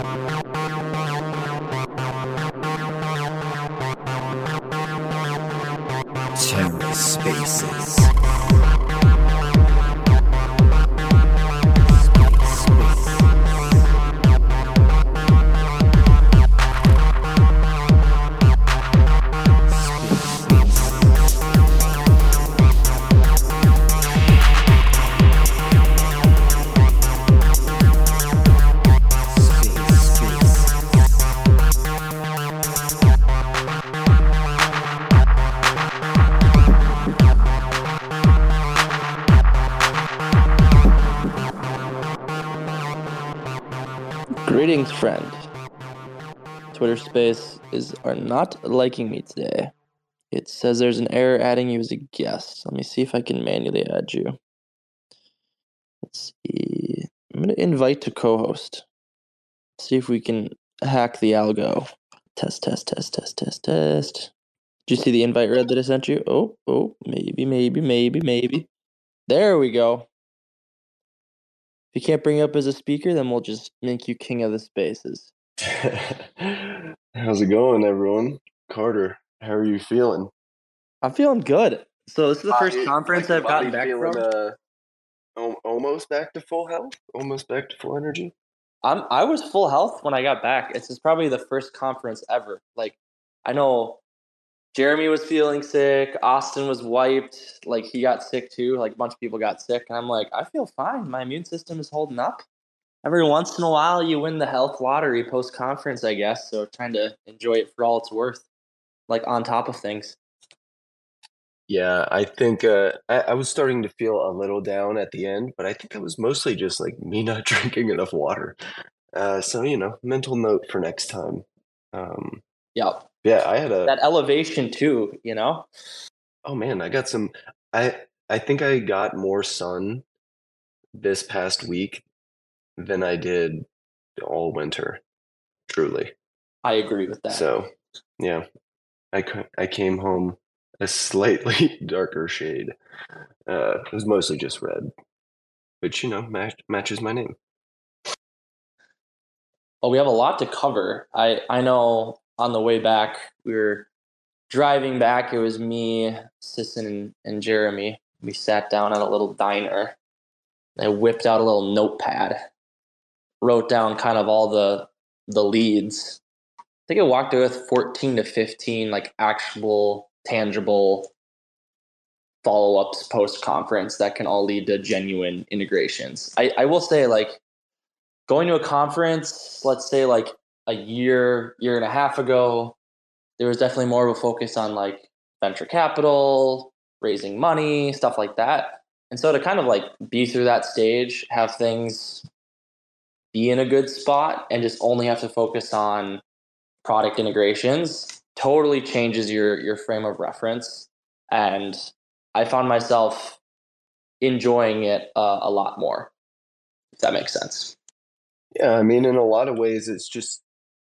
TerraSpaces. Greetings, friend. Twitter Spaces are not liking me today. It says there's an error adding you as a guest. Let me see if I can manually add you. Let's see. I'm going to invite to co-host. See if we can hack the algo. Test. Did you see the invite red that I sent you? Oh, maybe. There we go. If you can't bring up as a speaker, then we'll just make you king of the spaces. How's it going, everyone? Carter, how are you feeling? I'm feeling good. So this is the first conference I've gotten back from. Almost back to full health? Almost back to full energy? I was full health when I got back. This is probably the first conference ever. Like, I know Jeremy was feeling sick. Austin was wiped. Like, he got sick too. Like, a bunch of people got sick. And I'm like, I feel fine. My immune system is holding up. Every once in a while, you win the health lottery post-conference, I guess. So trying to enjoy it for all it's worth, like on top of things. Yeah, I think I was starting to feel a little down at the end, but I think that was mostly just like me not drinking enough water. So, mental note for next time. Yep. Yeah, I had that elevation too, Oh man, I got some. I think I got more sun this past week than I did all winter. Truly. I agree with that. So, yeah, I came home a slightly darker shade. It was mostly just red, which, matches my name. Well, we have a lot to cover. I know on the way back, we were driving back. It was me, Sisson, and Jeremy. We sat down at a little diner. I whipped out a little notepad, wrote down kind of all the leads. I think I walked away with 14 to 15 like actual, tangible follow-ups post-conference that can all lead to genuine integrations. I will say, like, going to a conference, let's say like a year and a half ago, there was definitely more of a focus on like venture capital, raising money, stuff like that. And so to kind of like be through that stage, have things be in a good spot and just only have to focus on product integrations totally changes your frame of reference. And I found myself enjoying it a lot more, if that makes sense. Yeah, I mean, in a lot of ways, it's just,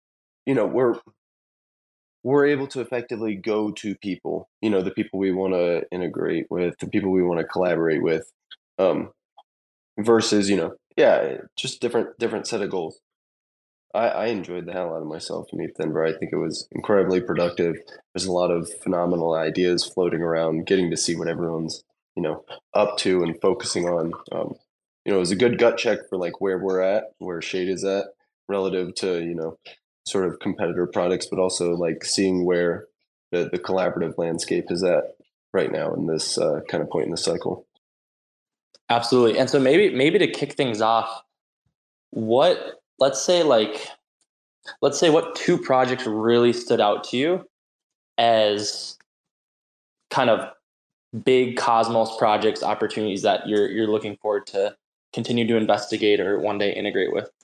we're able to effectively go to people, the people we want to integrate with, the people we want to collaborate with, versus, just different set of goals. I enjoyed the hell out of myself in ETH Denver. I think it was incredibly productive. There's a lot of phenomenal ideas floating around, getting to see what everyone's, up to and focusing on. It was a good gut check for like where we're at, where Shade is at relative to, sort of competitor products, but also like seeing where the collaborative landscape is at right now in this kind of point in the cycle. Absolutely. And so maybe to kick things off, let's say what two projects really stood out to you as kind of big Cosmos projects, opportunities that you're looking forward to continue to investigate or one day integrate with?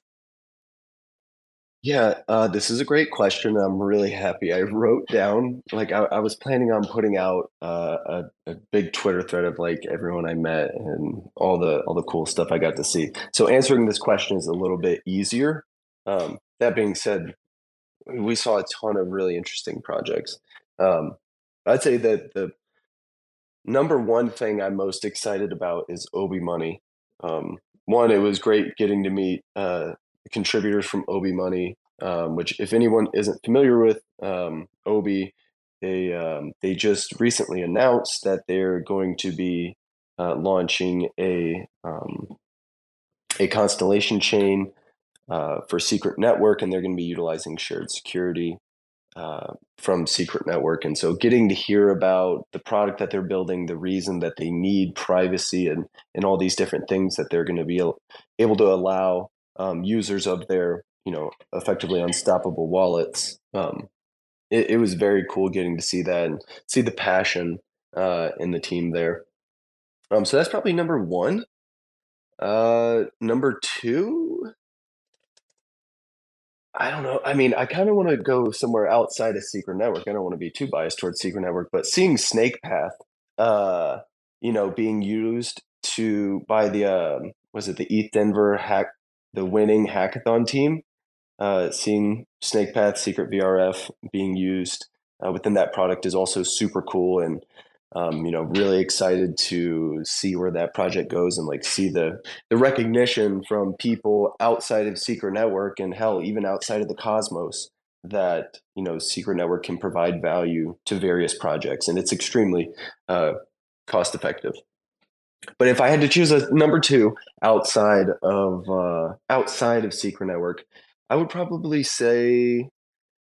Yeah, this is a great question. I'm really happy. I wrote down, like, I was planning on putting out a big Twitter thread of like everyone I met and all the cool stuff I got to see. So answering this question is a little bit easier. That being said, we saw a ton of really interesting projects. I'd say that the number one thing I'm most excited about is Obi Money. One, it was great getting to meet contributors from Obi Money, which if anyone isn't familiar with Obi, they just recently announced that they're going to be launching a constellation chain for Secret Network, and they're going to be utilizing shared security from Secret Network. And so getting to hear about the product that they're building, the reason that they need privacy and all these different things that they're going to be able to allow users of their, effectively unstoppable wallets. It was very cool getting to see that and see the passion in the team there. So that's probably number one. Number two, I don't know. I mean, I kind of want to go somewhere outside of Secret Network. I don't want to be too biased towards Secret Network, but seeing SnakePath, uh, being used to by the was it the ETH Denver the winning hackathon team, seeing SnakePath Secret VRF being used within that product is also super cool, and really excited to see where that project goes and like see the recognition from people outside of Secret Network and hell, even outside of the Cosmos that Secret Network can provide value to various projects, and it's extremely cost effective. But if I had to choose a number two outside of Secret Network, I would probably say,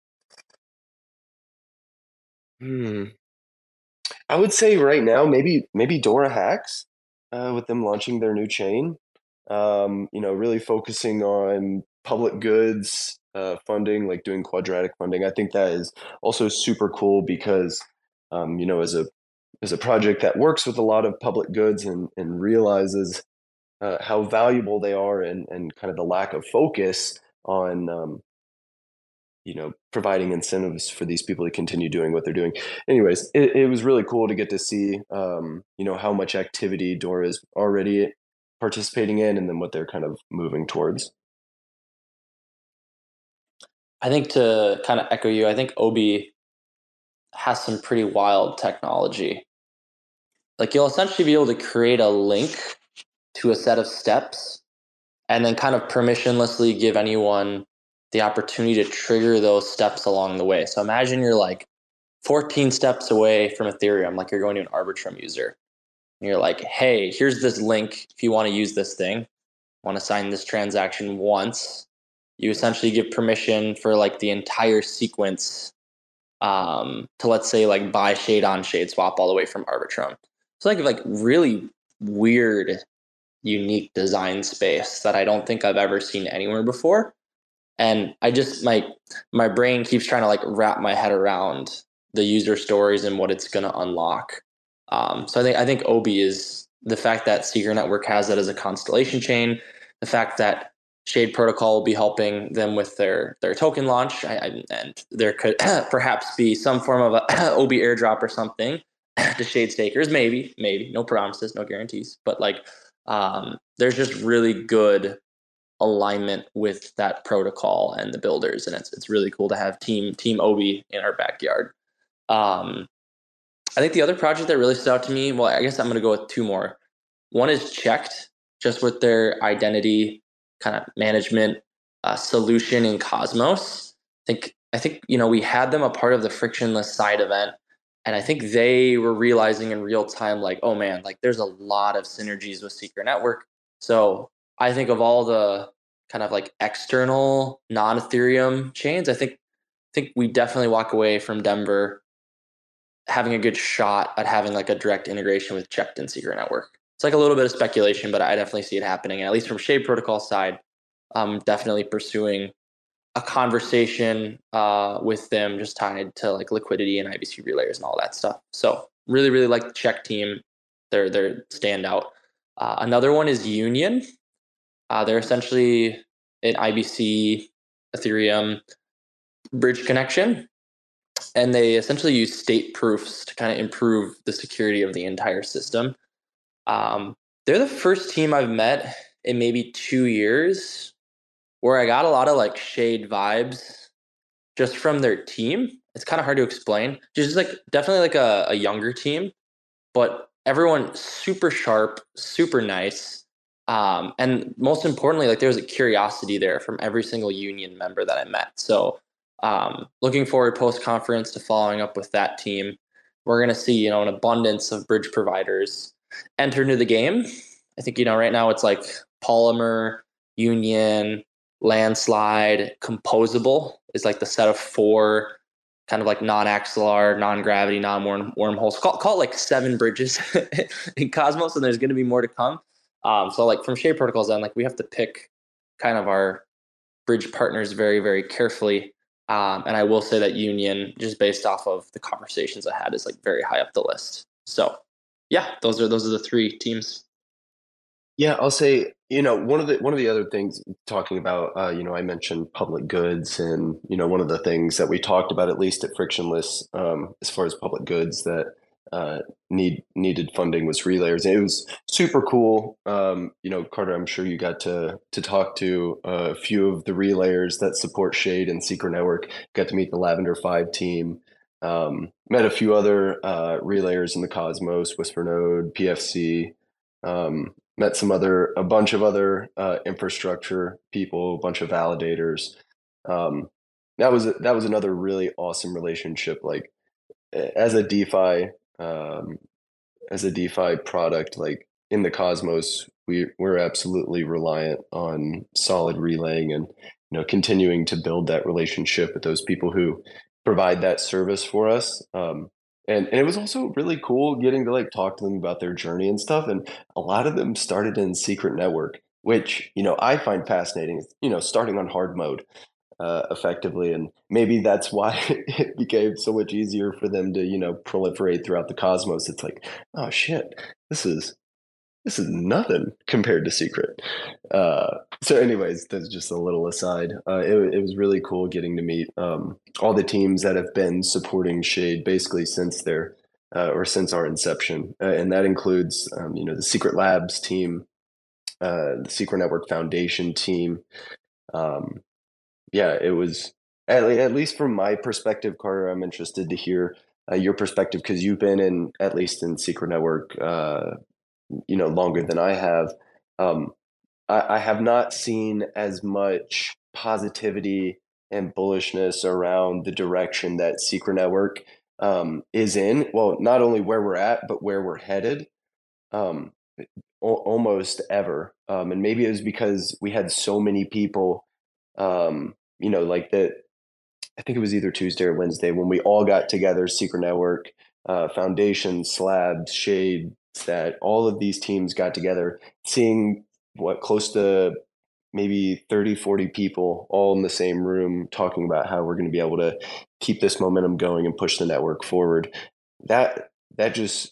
hmm, I would say right now maybe Dora Hacks, with them launching their new chain. Really focusing on public goods funding, like doing quadratic funding. I think that is also super cool because, as a project that works with a lot of public goods and realizes how valuable they are and kind of the lack of focus on providing incentives for these people to continue doing what they're doing. Anyways, it was really cool to get to see, how much activity Dora is already participating in and then what they're kind of moving towards. I think to kind of echo you, I think Obi has some pretty wild technology. Like you'll essentially be able to create a link to a set of steps and then kind of permissionlessly give anyone the opportunity to trigger those steps along the way. So imagine you're like 14 steps away from Ethereum, like you're going to an Arbitrum user. And you're like, hey, here's this link if you want to use this thing, want to sign this transaction once. You essentially give permission for like the entire sequence to, let's say, like buy shade on shade swap all the way from Arbitrum. It's like really weird, unique design space that I don't think I've ever seen anywhere before. And I just my brain keeps trying to like wrap my head around the user stories and what it's going to unlock. So I think Obi is the fact that Secret Network has that as a constellation chain, the fact that Shade Protocol will be helping them with their token launch, and there could perhaps be some form of a Obi airdrop or something to Shade stakers, maybe, no promises, no guarantees, but like there's just really good alignment with that protocol and the builders, and it's really cool to have team Obi in our backyard. Um, I think the other project that really stood out to me, well, I guess I'm going to go with two more. One is Checked, just with their identity kind of management solution in Cosmos. I think we had them a part of the frictionless side event, and I think they were realizing in real time, like, oh man, like there's a lot of synergies with Secret Network. So I think of all the kind of like external non-Ethereum chains, I think we definitely walk away from Denver having a good shot at having like a direct integration with Checked and Secret Network. It's like a little bit of speculation, but I definitely see it happening. And at least from Shade Protocol side, I'm definitely pursuing a conversation with them just tied to like liquidity and IBC relayers and all that stuff. So really, really like the Check team. They're standout. Another one is Union. They're essentially an IBC Ethereum bridge connection, and they essentially use state proofs to kind of improve the security of the entire system. They're the first team I've met in maybe 2 years where I got a lot of like Shade vibes just from their team. It's kind of hard to explain. Just like definitely like a younger team, but everyone super sharp, super nice. And most importantly, like there was a curiosity there from every single union member that I met. So looking forward post conference to following up with that team. We're going to see, an abundance of bridge providers enter into the game. I think, right now it's like Polymer, Union, Landslide, Composable is like the set of four kind of like non-axelar, non-gravity, non-wormholes. Call it like 7 bridges in Cosmos, and there's going to be more to come. So like from Shade Protocols on, like we have to pick kind of our bridge partners very, very carefully. And I will say that Union, just based off of the conversations I had, is like very high up the list. So yeah, those are the 3 teams. Yeah, I'll say, one of the other things talking about, I mentioned public goods, and one of the things that we talked about, at least at Frictionless, as far as public goods that needed funding, was relayers. And it was super cool. Carter, I'm sure you got to talk to a few of the relayers that support Shade and Secret Network. Got to meet the Lavender 5 team. Met a few other relayers in the Cosmos, Whisper Node, PFC. Met a bunch of other infrastructure people, a bunch of validators. Um, that was another really awesome relationship. Like as a DeFi, um, as a DeFi product, like in the Cosmos, we're absolutely reliant on solid relaying and continuing to build that relationship with those people who provide that service for us. And it was also really cool getting to like talk to them about their journey and stuff. And a lot of them started in Secret Network, which I find fascinating. Starting on hard mode effectively, and maybe that's why it became so much easier for them to proliferate throughout the Cosmos. It's like, oh shit, this is nothing compared to Secret. So anyways, that's just a little aside. It was really cool getting to meet all the teams that have been supporting Shade basically since their or since our inception, and that includes the Secret Labs team, the Secret Network Foundation team. um, yeah, it was at least from my perspective, Carter. I'm interested to hear your perspective, because you've been in, at least in Secret Network, longer than I have. Um, I have not seen as much positivity and bullishness around the direction that Secret Network is in. Well, not only where we're at, but where we're headed. Um, Almost ever. And maybe it was because we had so many people, like that. I think it was either Tuesday or Wednesday when we all got together, Secret Network, Foundation, Slabs, Shade, that all of these teams got together, seeing what, close to maybe 30, 40 people all in the same room talking about how we're going to be able to keep this momentum going and push the network forward. That just,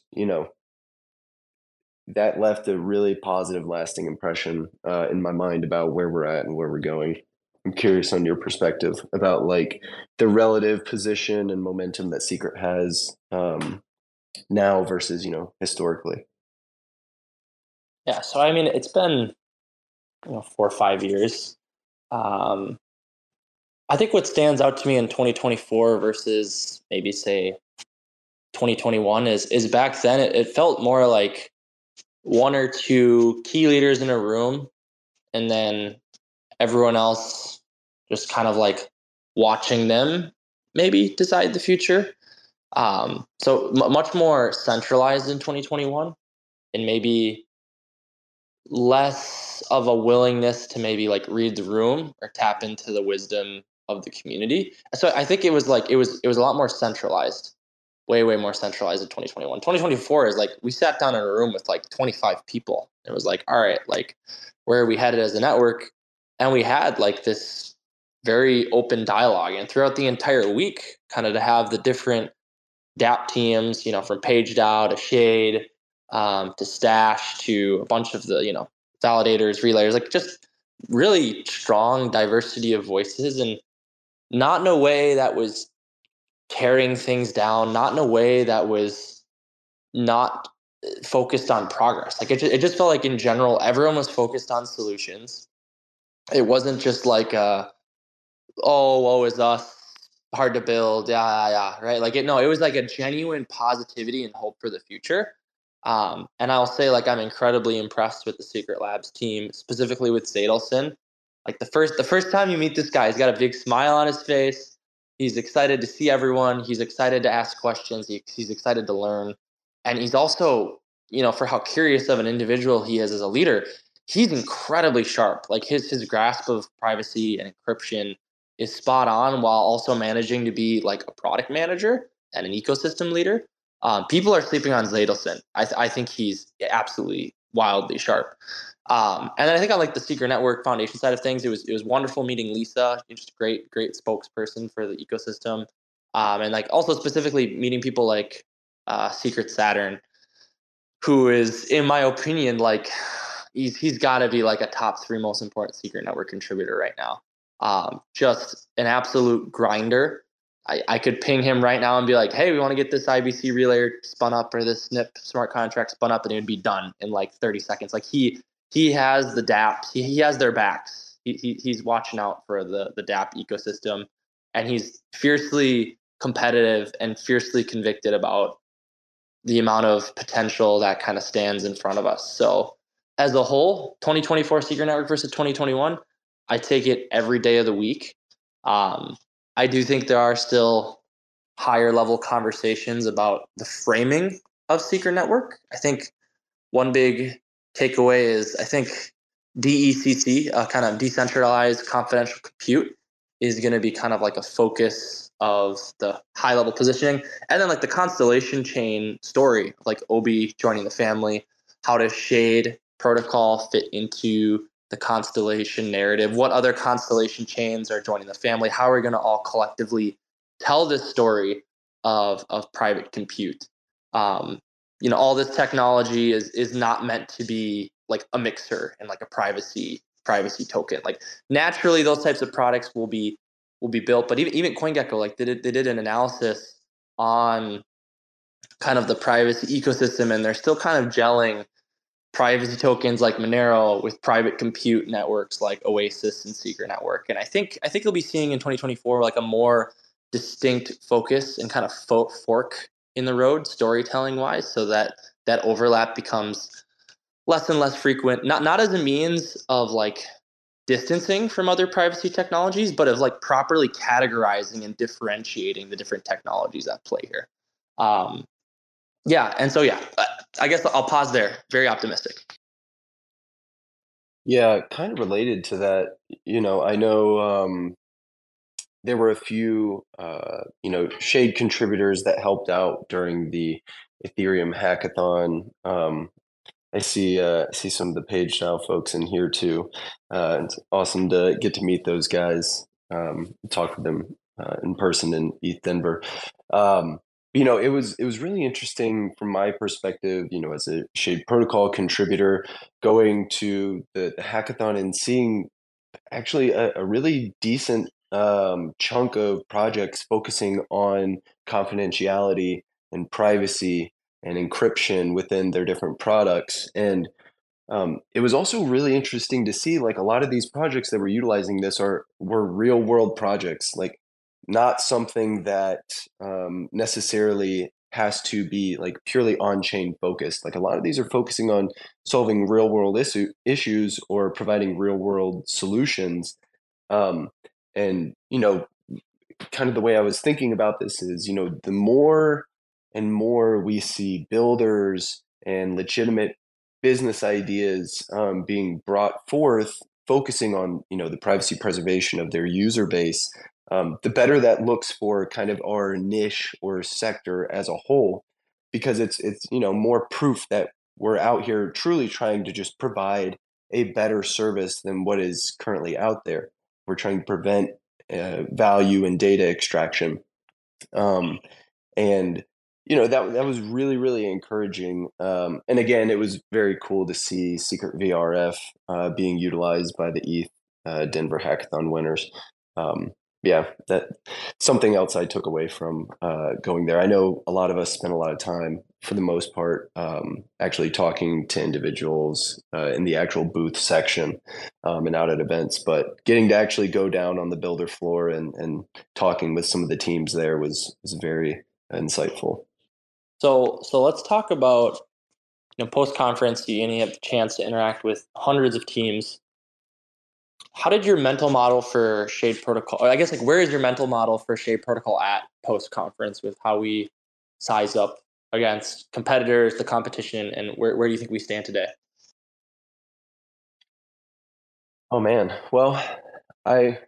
that left a really positive, lasting impression in my mind about where we're at and where we're going. I'm curious on your perspective about like the relative position and momentum that Secret has now versus historically. Yeah. So, I mean, it's been, 4 or 5 years. Um, I think what stands out to me in 2024 versus maybe say 2021 is back then it felt more like 1 or 2 key leaders in a room, and then everyone else just kind of like watching them maybe decide the future. So much more centralized in 2021, and maybe less of a willingness to maybe like read the room or tap into the wisdom of the community. So I think it was a lot more centralized, way more centralized in 2021. 2024 is like we sat down in a room with like 25 people. It was like, all right, like where are we headed as a network? And we had like this very open dialogue, and throughout the entire week, kind of to have the different DApp teams, from PageDAO to Shade, to Stash, to a bunch of the, validators, relayers, like just really strong diversity of voices, and not in a way that was tearing things down, not in a way that was not focused on progress. Like it just felt like in general, everyone was focused on solutions. It wasn't just like, oh, woe is us, hard to build, yeah, right? Like no, it was like a genuine positivity and hope for the future. And I'll say like I'm incredibly impressed with the Secret Labs team, specifically with Zadelson. Like the first time you meet this guy, he's got a big smile on his face. He's excited to see everyone. He's excited to ask questions. He's excited to learn, and he's also, for how curious of an individual he is as a leader, he's incredibly sharp. Like his grasp of privacy and encryption is spot on, while also managing to be like a product manager and an ecosystem leader. People are sleeping on Zadelson. I think he's absolutely wildly sharp. And then I think on like the Secret Network Foundation side of things, it was wonderful meeting Lisa, just a great spokesperson for the ecosystem, and like also specifically meeting people like Secret Saturn, who is, in my opinion, like he's got to be like a top three most important Secret Network contributor right now. Just an absolute grinder. I could ping him right now and be like, hey, we want to get this IBC relayer spun up or this SNP smart contract spun up, and it would be done in like 30 seconds. Like he has the DApps, he has their backs. He's watching out for the DApp ecosystem, and he's fiercely competitive and fiercely convicted about the amount of potential that kind of stands in front of us. So as a whole, 2024 Secret Network versus 2021, I take it every day of the week. I do think there are still higher level conversations about the framing of Secret Network. I think one big takeaway is I think DECC, kind of decentralized confidential compute, is going to be kind of like a focus of the high level positioning. And then like the constellation chain story, like Obi joining the family, how does Shade protocol fit into the constellation narrative? What other constellation chains are joining the family? How are we going to all collectively tell this story of private compute? All this technology is not meant to be like a mixer and like a privacy token. Like naturally, those types of products will be built. But even CoinGecko, like they did an analysis on kind of the privacy ecosystem, and they're still kind of gelling privacy tokens like Monero with private compute networks like Oasis and Secret Network. And I think you'll be seeing in 2024 like a more distinct focus and kind of fork in the road storytelling wise, so that overlap becomes less and less frequent. Not as a means of like distancing from other privacy technologies, but of like properly categorizing and differentiating the different technologies at play here. Um, yeah, and so yeah, I guess I'll pause there. Very optimistic. Yeah, kind of related to that, I know there were a few, Shade contributors that helped out during the Ethereum hackathon. I see some of the PageNow folks in here too. It's awesome to get to meet those guys, talk with them in person in ETH Denver. It was really interesting from my perspective, as a Shade Protocol contributor, going to the hackathon and seeing actually a really decent chunk of projects focusing on confidentiality and privacy and encryption within their different products. And it was also really interesting to see like a lot of these projects that were utilizing this were real world projects, like not something that necessarily has to be like purely on chain focused. Like a lot of these are focusing on solving real world issues or providing real world solutions. Um, and kind of the way I was thinking about this is, the more and more we see builders and legitimate business ideas being brought forth, focusing on, the privacy preservation of their user base, the better that looks for kind of our niche or sector as a whole, because it's more proof that we're out here truly trying to just provide a better service than what is currently out there. We're trying to prevent value and data extraction. Um, and that was really really encouraging. And again, it was very cool to see Secret VRF being utilized by the ETH Denver Hackathon winners. Um, yeah, that something else I took away from going there. I know a lot of us spent a lot of time, for the most part, actually talking to individuals in the actual booth section and out at events, but getting to actually go down on the builder floor and talking with some of the teams there was very insightful. So let's talk about post conference, you have the chance to interact with hundreds of teams. How did your mental model for Shade Protocol, or I guess like where is your mental model for Shade Protocol at post conference with how we size up against competitors, the competition, and where do you think we stand today? Oh man. Well, I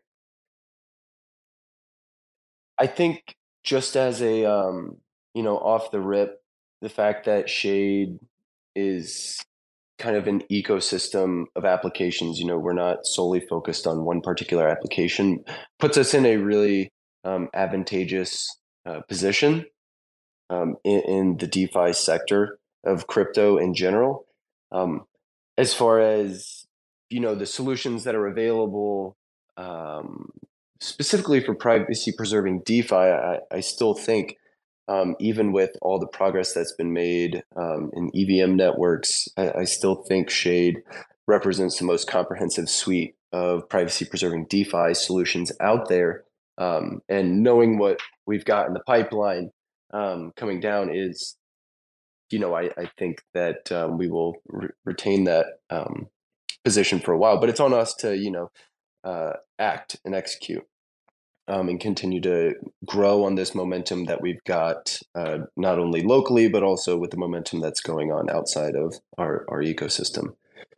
I think just as a off the rip, the fact that Shade is kind of an ecosystem of applications, we're not solely focused on one particular application, puts us in a really advantageous position in the DeFi sector of crypto in general. Um, as far as the solutions that are available, um, specifically for privacy preserving DeFi, I still think even with all the progress that's been made in EVM networks, I still think Shade represents the most comprehensive suite of privacy preserving DeFi solutions out there. And knowing what we've got in the pipeline coming down is, I think that we will retain that position for a while. But it's on us to, act and execute and continue to grow on this momentum that we've got, not only locally, but also with the momentum that's going on outside of our ecosystem.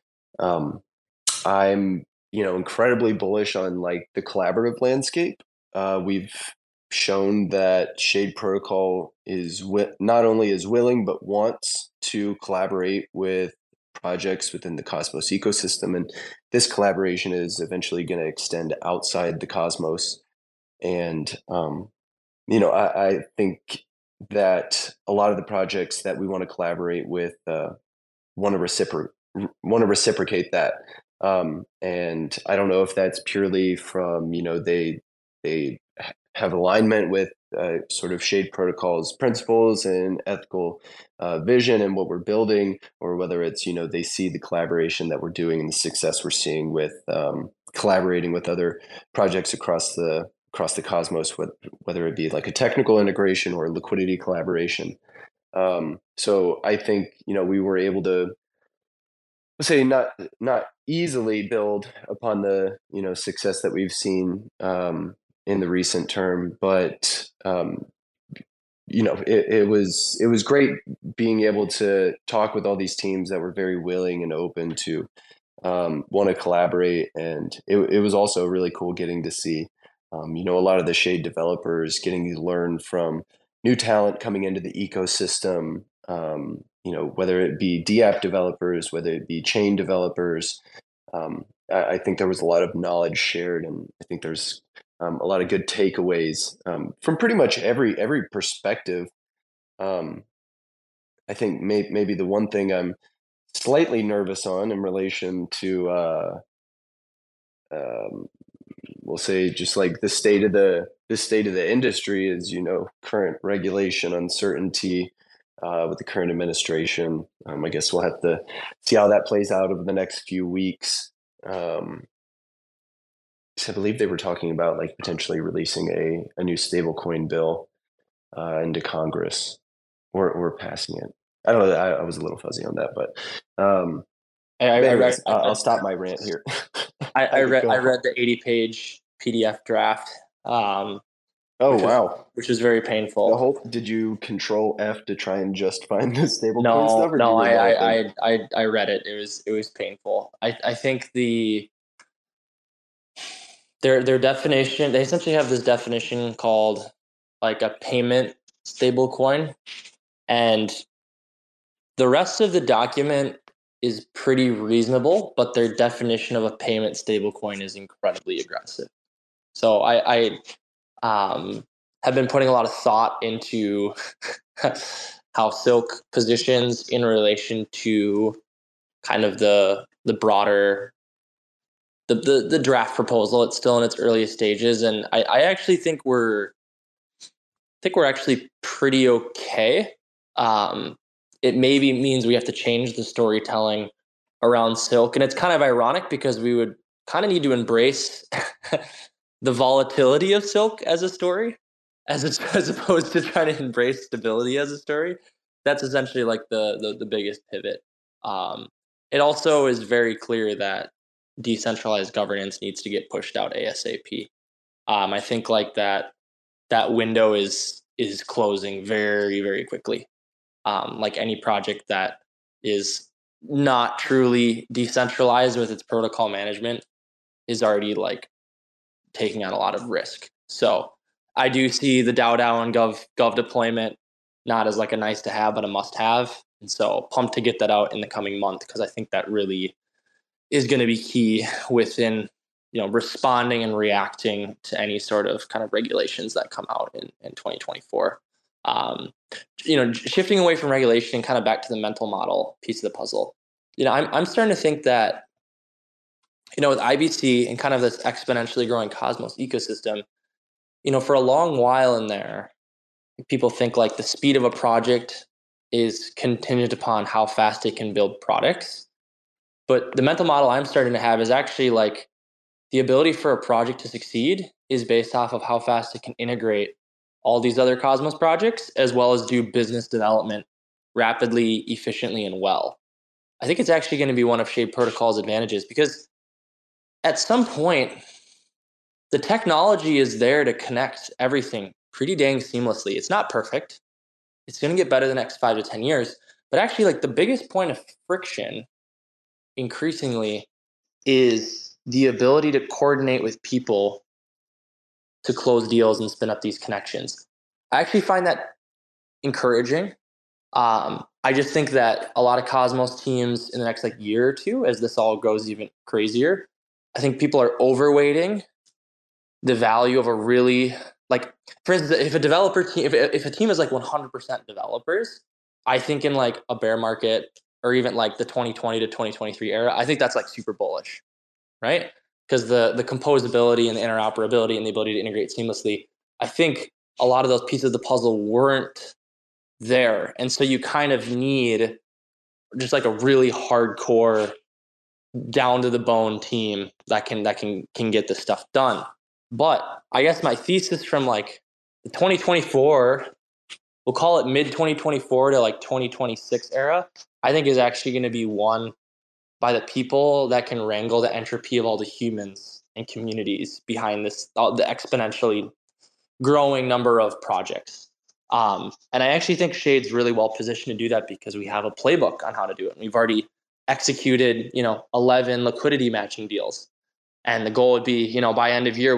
I'm, incredibly bullish on like the collaborative landscape. We've shown that Shade Protocol is not only is willing but wants to collaborate with projects within the Cosmos ecosystem, and this collaboration is eventually going to extend outside the Cosmos. And I think that a lot of the projects that we want to collaborate with want to reciprocate that. And I don't know if that's purely from they have alignment with sort of Shade Protocol's principles and ethical vision and what we're building, or whether it's they see the collaboration that we're doing and the success we're seeing with collaborating with other projects across the cosmos, whether it be like a technical integration or liquidity collaboration. So I think we were able to, let's say, not easily build upon the success that we've seen in the recent term, but it was great being able to talk with all these teams that were very willing and open to want to collaborate, and it was also really cool getting to see a lot of the Shade developers getting to learn from new talent coming into the ecosystem. Whether it be DApp developers, whether it be chain developers. I think there was a lot of knowledge shared, and I think there's a lot of good takeaways from pretty much every perspective. Um, I think maybe the one thing I'm slightly nervous on in relation to um, we'll say just like the state of the industry is current regulation uncertainty with the current administration. I guess we'll have to see how that plays out over the next few weeks. So I believe they were talking about like potentially releasing a new stablecoin bill into Congress, or passing it. I don't know. I was a little fuzzy on that, um, I, but I read anyways, I'll stop my rant here. I read I Go. read the 80-page PDF draft, Oh which was wow. which was very The painful. whole Did you control F to try and just find the stablecoin stuff, No, or did you no, read the whole thing? I read it. It was painful. I think their definition, they essentially have this definition called like a payment stablecoin, and the rest of the document is pretty reasonable, but their definition of a payment stablecoin is incredibly aggressive. So I have been putting a lot of thought into how Silk positions in relation to kind of the broader the draft proposal. It's still in its earliest stages, and I actually think we're actually pretty okay. It maybe means we have to change the storytelling around Silk, and it's kind of ironic because we would kind of need to embrace the volatility of Silk as a story, as opposed to trying to embrace stability as a story. that's essentially like the biggest pivot. Um, it also is very clear that decentralized governance needs to get pushed out ASAP. I think like that window is closing very very quickly. Like any project that is not truly decentralized with its protocol management is already like taking on a lot of risk. So I do see the DAO and Gov deployment not as like a nice to have, but a must have. And so pumped to get that out in the coming month because I think that really is going to be key within responding and reacting to any sort of kind of regulations that come out in 2024. Um, shifting away from regulation and kind of back to the mental model piece of the puzzle. I'm starting to think that with IBC and kind of this exponentially growing Cosmos ecosystem, for a long while in there, people think like the speed of a project is contingent upon how fast it can build products. But the mental model I'm starting to have is actually like the ability for a project to succeed is based off of how fast it can integrate all these other Cosmos projects, as well as do business development rapidly, efficiently, and well. I think it's actually going to be one of Shade Protocol's advantages because at some point, the technology is there to connect everything pretty dang seamlessly. It's not perfect. It's going to get better the next 5 to 10 years. But actually, like the biggest point of friction increasingly is the ability to coordinate with people to close deals and spin up these connections. I actually find that encouraging. I just think that a lot of Cosmos teams in the next like year or two, as this all goes even crazier, I think people are overweighting the value of a really like, for instance, if a developer team, if a team is like 100% developers, I think in like a bear market or even like the 2020 to 2023 era, I think that's like super bullish, right? Because the composability and the interoperability and the ability to integrate seamlessly, I think a lot of those pieces of the puzzle weren't there. And so you kind of need just like a really hardcore down to the bone team that can get this stuff done. But I guess my thesis from like the 2024, we'll call it mid 2024 to like 2026 era, I think is actually going to be won by the people that can wrangle the entropy of all the humans and communities behind this, the exponentially growing number of projects. And I actually think Shade's really well positioned to do that because we have a playbook on how to do it. We've already executed, 11 liquidity matching deals. And the goal would be, by end of year,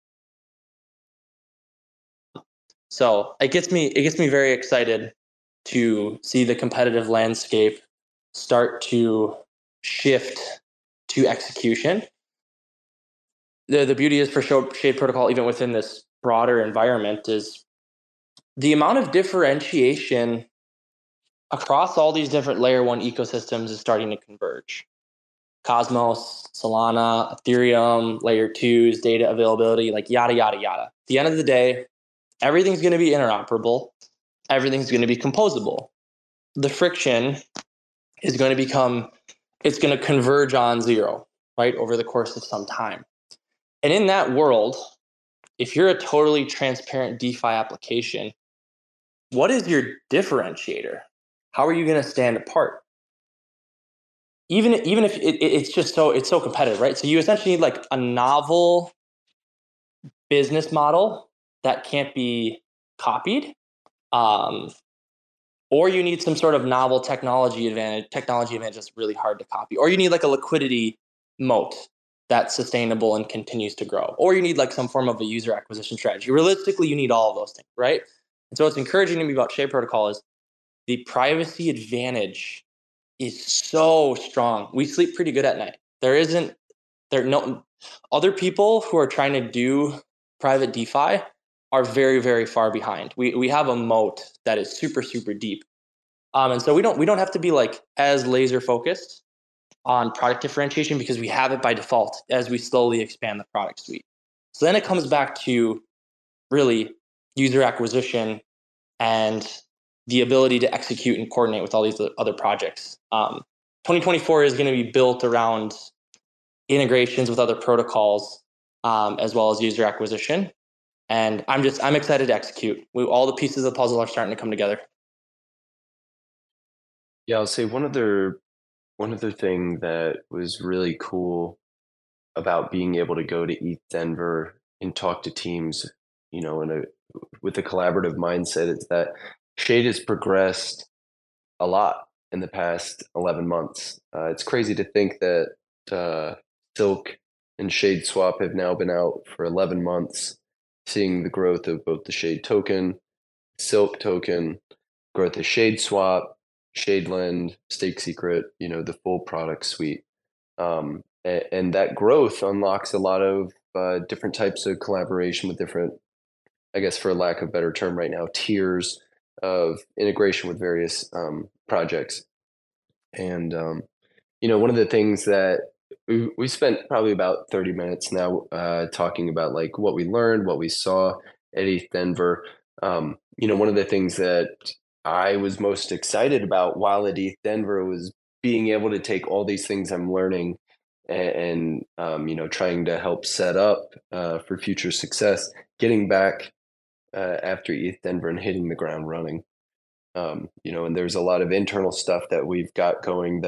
so it gets me very excited to see the competitive landscape start to shift to execution. The beauty is for Shade Protocol, even within this broader environment, is the amount of differentiation across all these different layer one ecosystems is starting to converge. Cosmos, Solana, Ethereum, layer twos, data availability, like yada, yada, yada. At the end of the day, everything's going to be interoperable. Everything's going to be composable. The friction is going to it's going to converge on zero, right, over the course of some time. And in that world, if you're a totally transparent DeFi application, what is your differentiator? How are you going to stand apart? Even if it's just it's so competitive, right? So you essentially need like a novel business model that can't be copied, or you need some sort of novel technology advantage that's really hard to copy, or you need like a liquidity moat that's sustainable and continues to grow, or you need like some form of a user acquisition strategy. Realistically, you need all of those things, right? And so what's encouraging to me about Shade Protocol is the privacy advantage is so strong. We sleep pretty good at night. No other people who are trying to do private DeFi are very, very far behind. We have a moat that is super, super deep. And so we don't have to be like as laser focused on product differentiation because we have it by default as we slowly expand the product suite. So then it comes back to really user acquisition and the ability to execute and coordinate with all these other projects. 2024 is going to be built around integrations with other protocols, as well as user acquisition. And I'm excited to execute. All the pieces of the puzzle are starting to come together. Yeah, I'll say one other thing that was really cool about being able to go to ETH Denver and talk to teams, in a with a collaborative mindset is that Shade has progressed a lot in the past 11 months. It's crazy to think that uh, Silk and Shade Swap have now been out for 11 months, seeing the growth of both the Shade token, Silk token, growth of Shade Swap, Shade Lend, Stake Secret, the full product suite. And that growth unlocks a lot of different types of collaboration with different, I guess, for lack of a better term right now, tiers of integration with various projects. And one of the things that we spent probably about 30 minutes now talking about like what we learned, what we saw at ETH Denver. One of the things that I was most excited about while at ETH Denver was being able to take all these things I'm learning and trying to help set up for future success, getting back after ETH Denver and hitting the ground running. And there's a lot of internal stuff that we've got going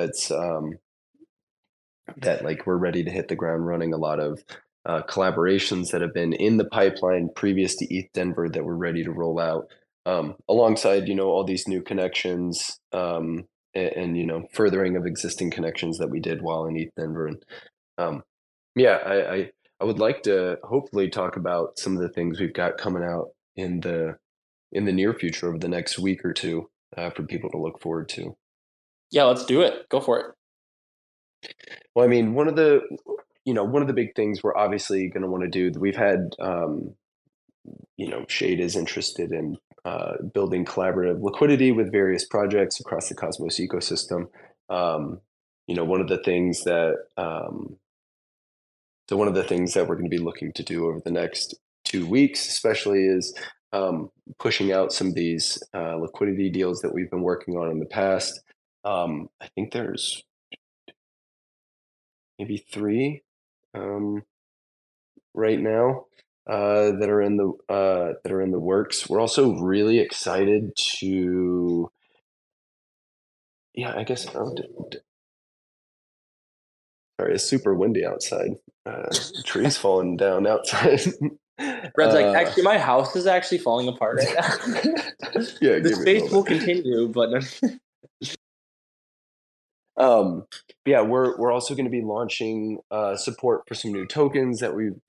that like we're ready to hit the ground running. A lot of collaborations that have been in the pipeline previous to ETH Denver that we're ready to roll out, alongside all these new connections and furthering of existing connections that we did while in ETH Denver. And um, yeah, I would like to hopefully talk about some of the things we've got coming out in the near future over the next week or two for people to look forward to. Yeah, let's do it. Go for it. Well, I mean, one of the big things we're obviously going to want to do. We've had, Shade is interested in building collaborative liquidity with various projects across the Cosmos ecosystem. Um, one of the things that so one of the things that we're going to be looking to do over the next 2 weeks, especially, is pushing out some of these liquidity deals that we've been working on in the past. I think there's maybe three um, right now that are in the works. We're also really excited to, yeah, I guess. Oh, sorry, it's super windy outside. Trees falling down outside. Red's like, uh, actually, my house is actually falling apart right now. yeah, The give me a space will moment. continue, but Um, yeah, we're also going to be launching support for some new tokens that we've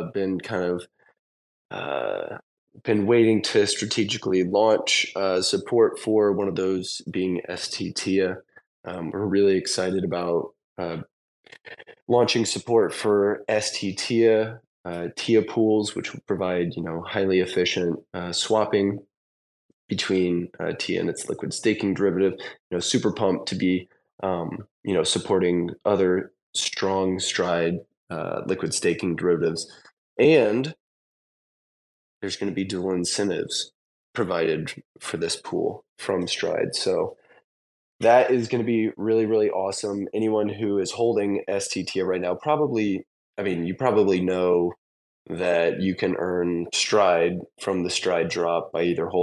uh, been waiting to strategically launch support for. One of those being STTIA. We're really excited about launching support for STTIA, TIA pools, which will provide highly efficient swapping between TIA and its liquid staking derivative. Super pumped to be supporting other strong Stride liquid staking derivatives, and there's going to be dual incentives provided for this pool from Stride. So that is going to be really, really awesome. Anyone who is holding STTIA right now probably, I mean, you probably know that you can earn Stride from the Stride drop by either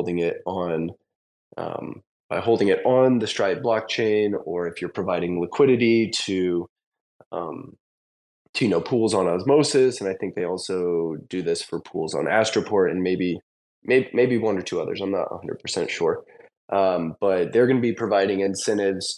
um, holding it on the Stride blockchain, or if you're providing liquidity um, to pools on Osmosis, and I think they also do this for pools on Astroport, and maybe one or two others. I'm not 100% sure, but they're going to be providing incentives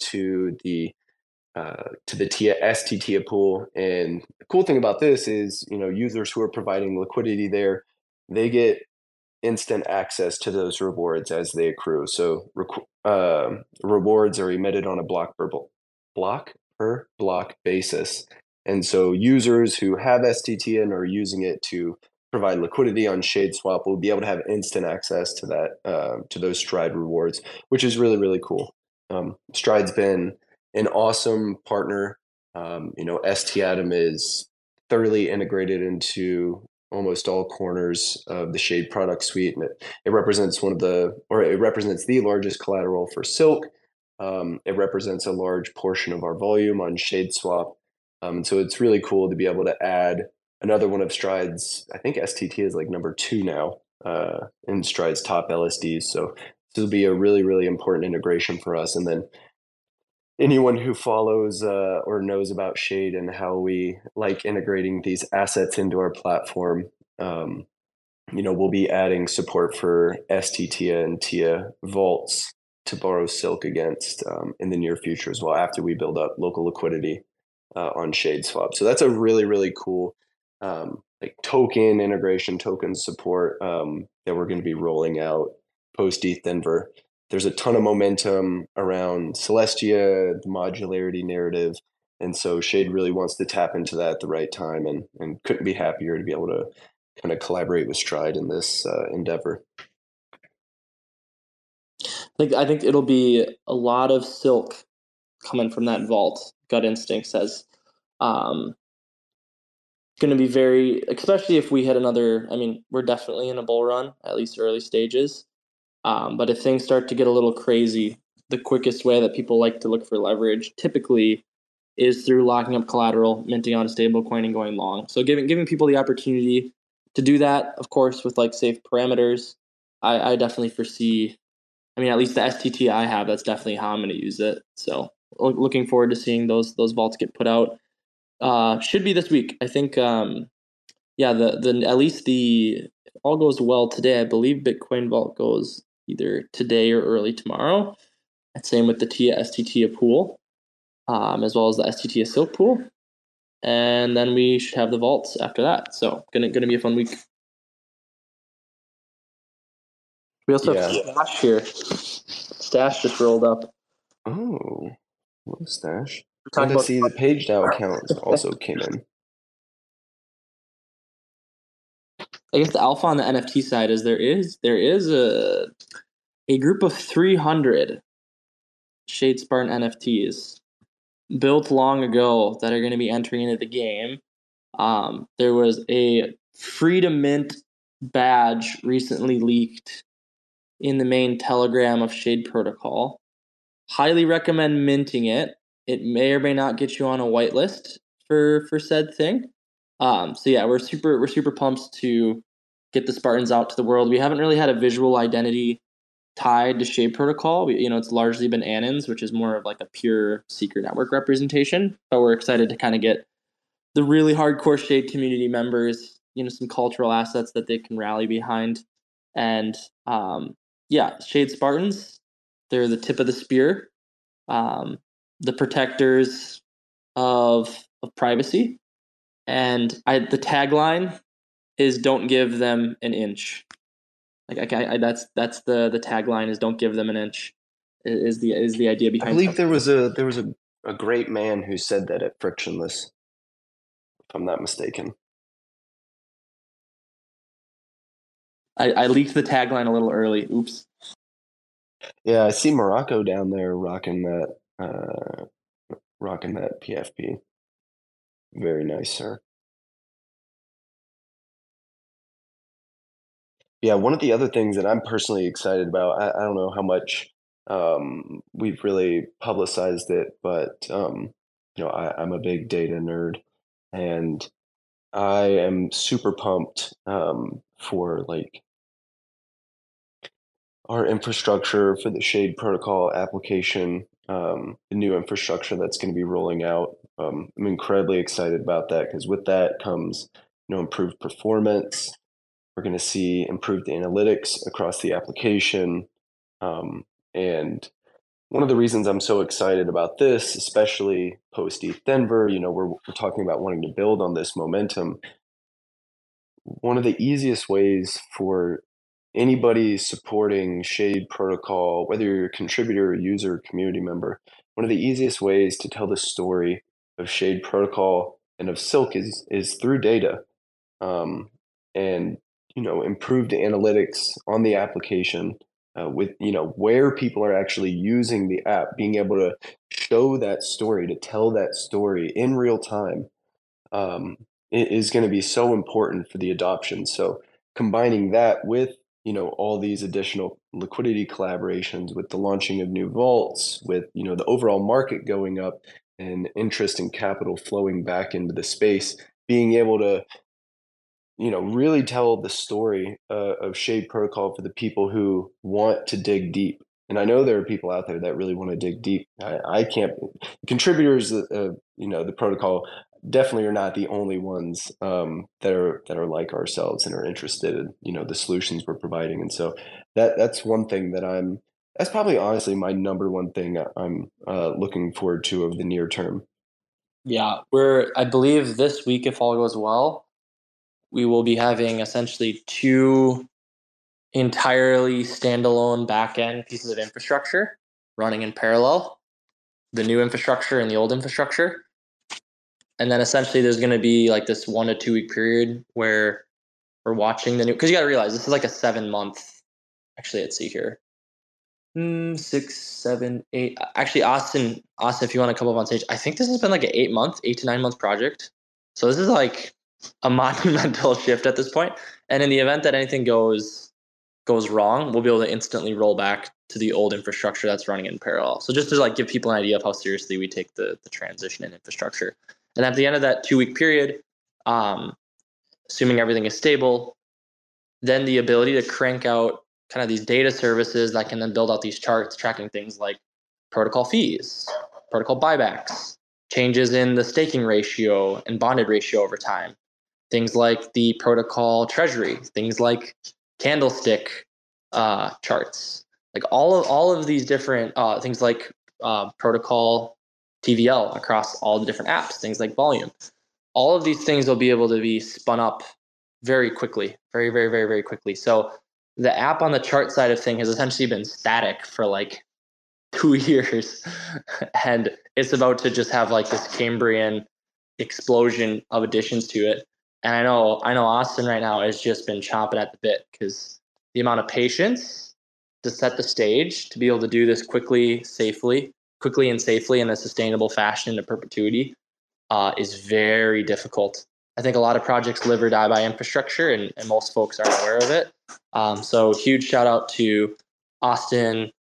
to the STTIA pool. And the cool thing about this is, users who are providing liquidity there, they get instant access to those rewards as they accrue. So rewards are emitted on a block per block basis. And so users who have STT and are using it to provide liquidity on ShadeSwap will be able to have instant access to to those Stride rewards, which is really, really cool. Stride's been an awesome partner. ST Atom is thoroughly integrated into almost all corners of the Shade product suite, and it represents it represents the largest collateral for Silk. It represents a large portion of our volume on Shade Swap, and so it's really cool to be able to add another one of Stride's. I think STT is like number two now in Stride's top LSDs. So this will be a really, really important integration for us. And then anyone who follows or knows about Shade and how we like integrating these assets into our platform, um, we'll be adding support for STTIA and TIA vaults to borrow Silk against in the near future as well, after we build up local liquidity on Shade Swap. So that's a really, really cool like token integration, token support that we're going to be rolling out post ETH Denver. There's a ton of momentum around Celestia, the modularity narrative. And so Shade really wants to tap into that at the right time, and couldn't be happier to be able to kind of collaborate with Stride in this endeavor. I think it'll be a lot of Silk coming from that vault. Gut instinct says, going to be very, especially if we hit another. I mean, we're definitely in a bull run, at least early stages. But if things start to get a little crazy, the quickest way that people like to look for leverage typically is through locking up collateral, minting on a stable coin, and going long. So giving people the opportunity to do that, of course, with like safe parameters. I definitely foresee. I mean, at least the STT I have, that's definitely how I'm going to use it. So looking forward to seeing those vaults get put out. Should be this week, I think. Yeah, the at least if all goes well today, I believe Bitcoin Vault goes either today or early tomorrow. And same with the TIA STT pool, as well as the STT Silk pool. And then we should have the vaults after that. So gonna be a fun week. We also have Stash here. Stash just rolled up. Oh, what Stash? Talk And I about see the PageDAO account also came in. I guess the alpha on the NFT side is there is a group of 300 Shade Spartan NFTs built long ago that are going to be entering into the game. There was a free to mint badge recently leaked in the main Telegram of Shade Protocol. Highly recommend minting it. It may or may not get you on a whitelist for said thing. So yeah, we're super pumped to get the Spartans out to the world. We haven't really had a visual identity tied to Shade Protocol. It's largely been Annons, which is more of like a pure secret network representation. But we're excited to kind of get the really hardcore Shade community members, some cultural assets that they can rally behind. And yeah, Shade Spartans, they're the tip of the spear, the protectors of privacy. And the tagline is "Don't give them an inch." That's the tagline is "Don't give them an inch." Is the idea behind? I believe there was a great man who said that at Frictionless, if I'm not mistaken. I leaked the tagline a little early. Oops. Yeah, I see Morocco down there rocking that PFP. Very nice, sir. Yeah, one of the other things that I'm personally excited about, I don't know how much we've really publicized it, but I'm a big data nerd, and I am super pumped for like our infrastructure for the Shade Protocol application, the new infrastructure that's going to be rolling out. I'm incredibly excited about that because with that comes, improved performance. We're going to see improved analytics across the application. And one of the reasons I'm so excited about this, especially post ETH Denver, we're talking about wanting to build on this momentum. One of the easiest ways for anybody supporting Shade Protocol, whether you're a contributor, user, community member, one of the easiest ways to tell the story of Shade Protocol and of Silk is through data, and improved analytics on the application, with where people are actually using the app, being able to show that story, to tell that story in real time, is going to be so important for the adoption. So combining that with all these additional liquidity collaborations, with the launching of new vaults, with the overall market going up and interest and capital flowing back into the space, being able to really tell the story of Shade Protocol for the people who want to dig deep And I know there are people out there that really want to dig deep. I can't. Contributors, the protocol definitely are not the only ones that are like ourselves and are interested in the solutions we're providing. And so that's one thing that I'm. That's probably honestly my number one thing I'm looking forward to of the near term. Yeah, I believe this week, if all goes well, we will be having essentially two entirely standalone backend pieces of infrastructure running in parallel, the new infrastructure and the old infrastructure. And then essentially there's going to be like this 1 to 2 week period where we're watching the new, because you got to realize this is like a 7 month, actually, let's see here. 6, 7, 8. Actually, Austin, if you want to come up on stage, I think this has been like an 8 month, 8 to 9 month project. So this is like a monumental shift at this point. And in the event that anything goes wrong, we'll be able to instantly roll back to the old infrastructure that's running in parallel. So just to like give people an idea of how seriously we take the transition in infrastructure. And at the end of that 2 week period, assuming everything is stable, then the ability to crank out kind of these data services that can then build out these charts tracking things like protocol fees, protocol buybacks, changes in the staking ratio and bonded ratio over time, things like the protocol treasury, things like candlestick charts, like all of these different things like protocol TVL across all the different apps, things like volume. All of these things will be able to be spun up very quickly, very, very, very, very quickly. So the app on the chart side of thing has essentially been static for like 2 years, and it's about to just have like this Cambrian explosion of additions to it. And I know Austin right now has just been chomping at the bit because the amount of patience to set the stage to be able to do this quickly and safely in a sustainable fashion into perpetuity is very difficult. I think a lot of projects live or die by infrastructure, and most folks aren't aware of it. So huge shout out to Austin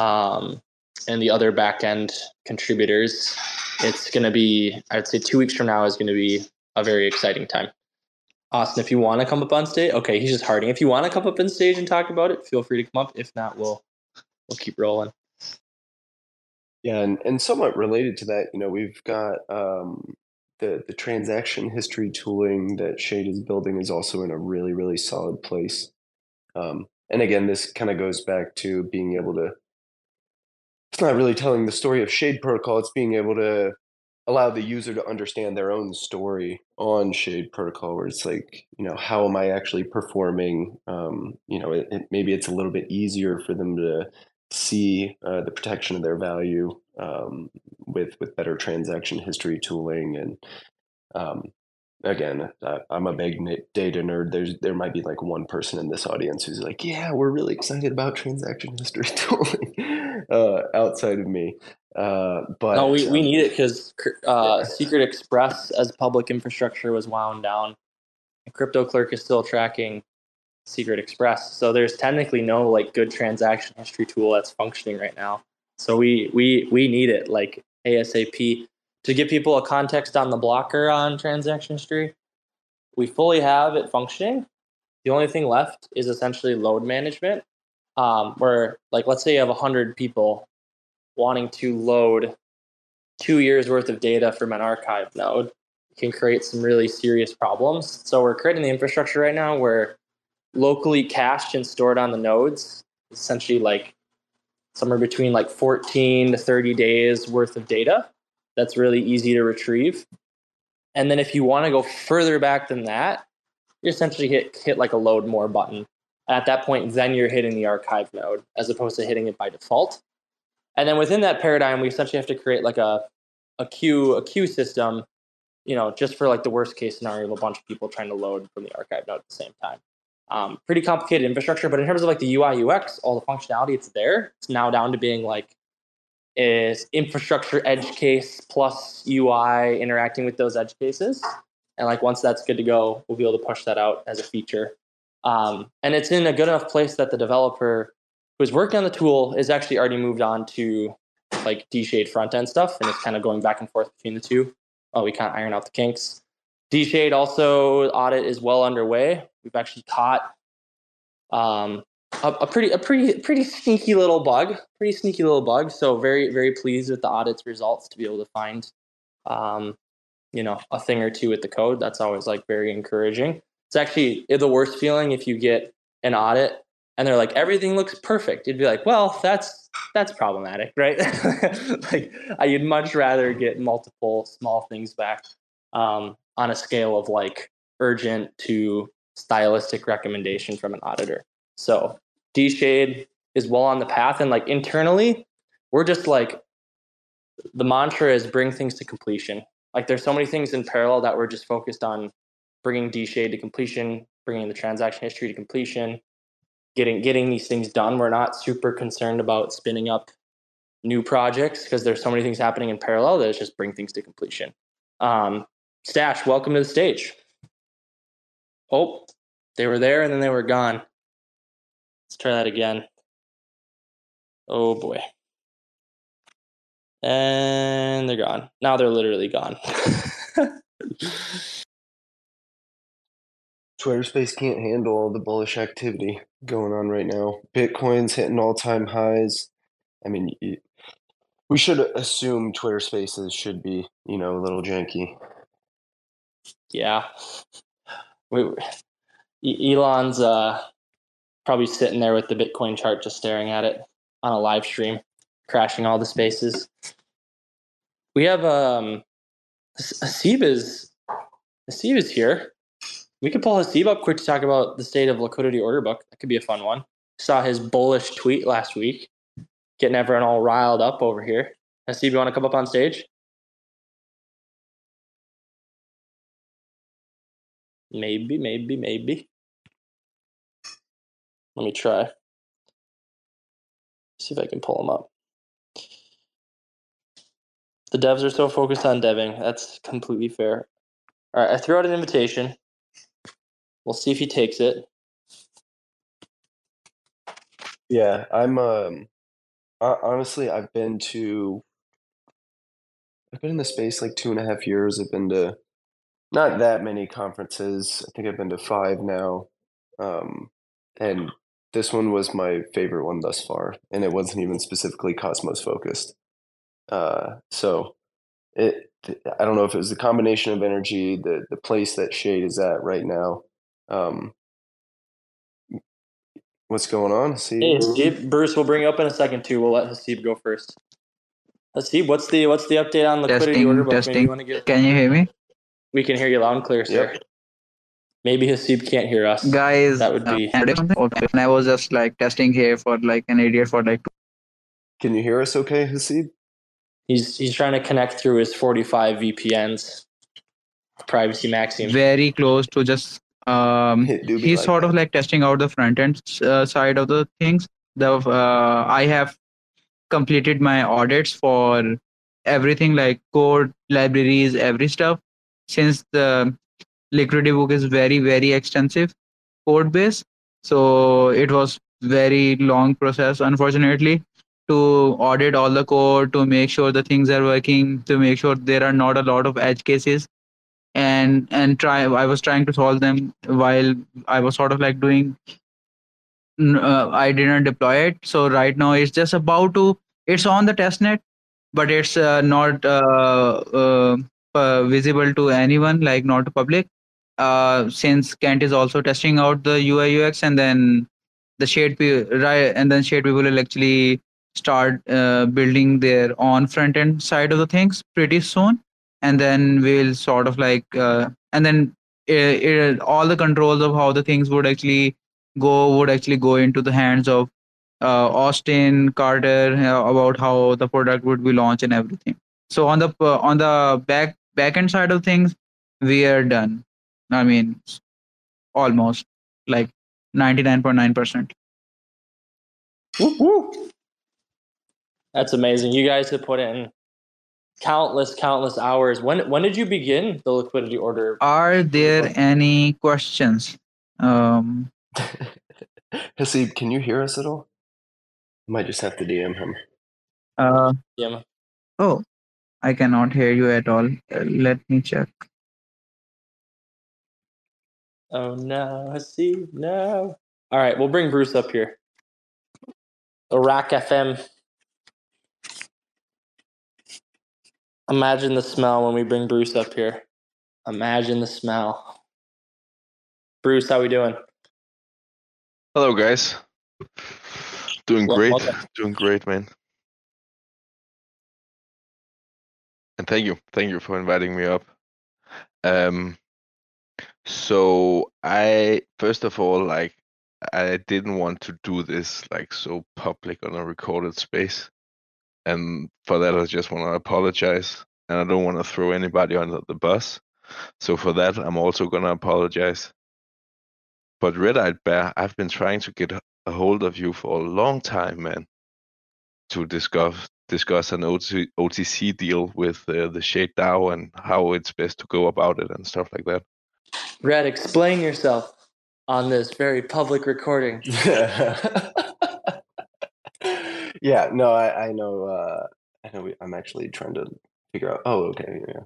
and the other back end contributors. It's going to be, I'd say 2 weeks from now is going to be a very exciting time. Austin, if you want to come up on stage, okay, he's just harding. If you want to come up on stage and talk about it, feel free to come up. If not, we'll keep rolling. Yeah, and somewhat related to that, we've got the transaction history tooling that Shade is building is also in a really, really solid place. And again, this kind of goes back to being able to, it's not really telling the story of Shade Protocol, it's being able to allow the user to understand their own story on Shade Protocol, where it's like, how am I actually performing? Maybe it's a little bit easier for them to see the protection of their value with better transaction history tooling. And again, I'm a big data nerd. There might be like one person in this audience who's like, yeah, we're really excited about transaction history tooling outside of me. No, But we need it because yeah. Secret Express as public infrastructure was wound down. And Crypto Clerk is still tracking Secret Express. So there's technically no like good transaction history tool that's functioning right now. So we need it like ASAP. To give people a context on the blocker on transaction history, we fully have it functioning. The only thing left is essentially load management, where like let's say you have 100 people wanting to load 2 years worth of data from an archive node, can create some really serious problems. So we're creating the infrastructure right now where locally cached and stored on the nodes, essentially like somewhere between like 14 to 30 days worth of data. That's really easy to retrieve. And then if you want to go further back than that, you essentially hit like a load more button. At that point, then you're hitting the archive node as opposed to hitting it by default. And then within that paradigm, we essentially have to create like a queue system, just for like the worst case scenario of a bunch of people trying to load from the archive node at the same time. Pretty complicated infrastructure, but in terms of like the UI UX, all the functionality, it's there. It's now down to being like is infrastructure edge case plus UI interacting with those edge cases. And like once that's good to go, we'll be able to push that out as a feature. And it's in a good enough place that the developer who's working on the tool is actually already moved on to like D-Shade front end stuff, and it's kind of going back and forth between the two. We can't iron out the kinks. D-Shade also audit is well underway. We've actually caught a pretty sneaky little bug. Pretty sneaky little bug. So very very pleased with the audit's results to be able to find um, a thing or two with the code. That's always like very encouraging. It's actually the worst feeling if you get an audit and they're like everything looks perfect. You'd be like, well, that's problematic, right? Like you'd much rather get multiple small things back on a scale of like urgent to stylistic recommendation from an auditor. So D-Shade is well on the path, and like internally, we're just like the mantra is bring things to completion. Like there's so many things in parallel that we're just focused on bringing D-Shade to completion, bringing the transaction history to completion, getting these things done. We're not super concerned about spinning up new projects because there's so many things happening in parallel that it's just bring things to completion. Stash, welcome to the stage. Oh, they were there and then they were gone. Let's try that again. Oh boy. And they're gone. Now they're literally gone. Twitter Space can't handle all the bullish activity going on right now. Bitcoin's hitting all-time highs. I mean, we should assume Twitter Spaces should be, a little janky. Yeah. Elon's probably sitting there with the Bitcoin chart just staring at it on a live stream, crashing all the spaces. We have Haseeb is here. We could pull Haseeb up quick to talk about the state of liquidity order book. That could be a fun one. Saw his bullish tweet last week, getting everyone all riled up over here. Haseeb, you want to come up on stage? Maybe. Let me try. See if I can pull him up. The devs are so focused on deving. That's completely fair. All right, I threw out an invitation. We'll see if he takes it. Yeah, I'm honestly, I've been in the space like 2.5 years. I've been to not that many conferences. I think I've been to 5 now. And this one was my favorite one thus far, and it wasn't even specifically Cosmos focused. So I don't know if it was the combination of energy, the place that Shade is at right now. What's going on? Hey, Haseeb. Bruce, we'll bring you up in a second too. We'll let Haseeb go first. Haseeb, what's the update on liquidity order book? Testing. Maybe you want to get. Can you hear me? We can hear you loud and clear, sir. Yep. Maybe Haseeb can't hear us. Guys, that would be. And I was just like testing here for like an idiot for like. Can you hear us okay, Haseeb? He's trying to connect through his 45 VPNs. Privacy maximum. Very close to just he's sort of like testing out the front end side of the things. I have completed my audits for everything like code, libraries, every stuff. Since the liquidity book is very, very extensive code base, so it was very long process, unfortunately, to audit all the code, to make sure the things are working, to make sure there are not a lot of edge cases, and I was trying to solve them while I was sort of like doing. I didn't deploy it, so right now it's just about to. It's on the testnet, but it's not visible to anyone, like not public. Since Kent is also testing out the UI UX, and then Shade people will actually start building their own front end side of the things pretty soon, and then we'll sort of like and then all the controls of how the things would actually go into the hands of Austin Carter, about how the product would be launched and everything. So on the back end side of things, we are done. I mean, almost like 99.9%. That's amazing. You guys have put in countless hours. When did you begin the liquidity order? Are there any questions? Haseeb, can you hear us at all? Might just have to DM him. Yeah. Oh, I cannot hear you at all. Let me check. Oh no, Haseeb, no. All right, we'll bring Bruce up here. Iraq FM. Imagine the smell when we bring Bruce up here. Imagine the smell. Bruce, how we doing? Hello, guys. Doing great. Welcome. Doing great, man. And thank you for inviting me up. So I first of all, like, I didn't want to do this like so public on a recorded space, and for that I just want to apologize, and I don't want to throw anybody under the bus. So for that, I'm also gonna apologize. But Red Eyed Bear, I've been trying to get a hold of you for a long time, man, to discuss an OTC deal with the Shade DAO and how it's best to go about it and stuff like that. Red, explain yourself on this very public recording. Yeah, no, I know. I'm actually trying to figure out. Oh, okay, yeah.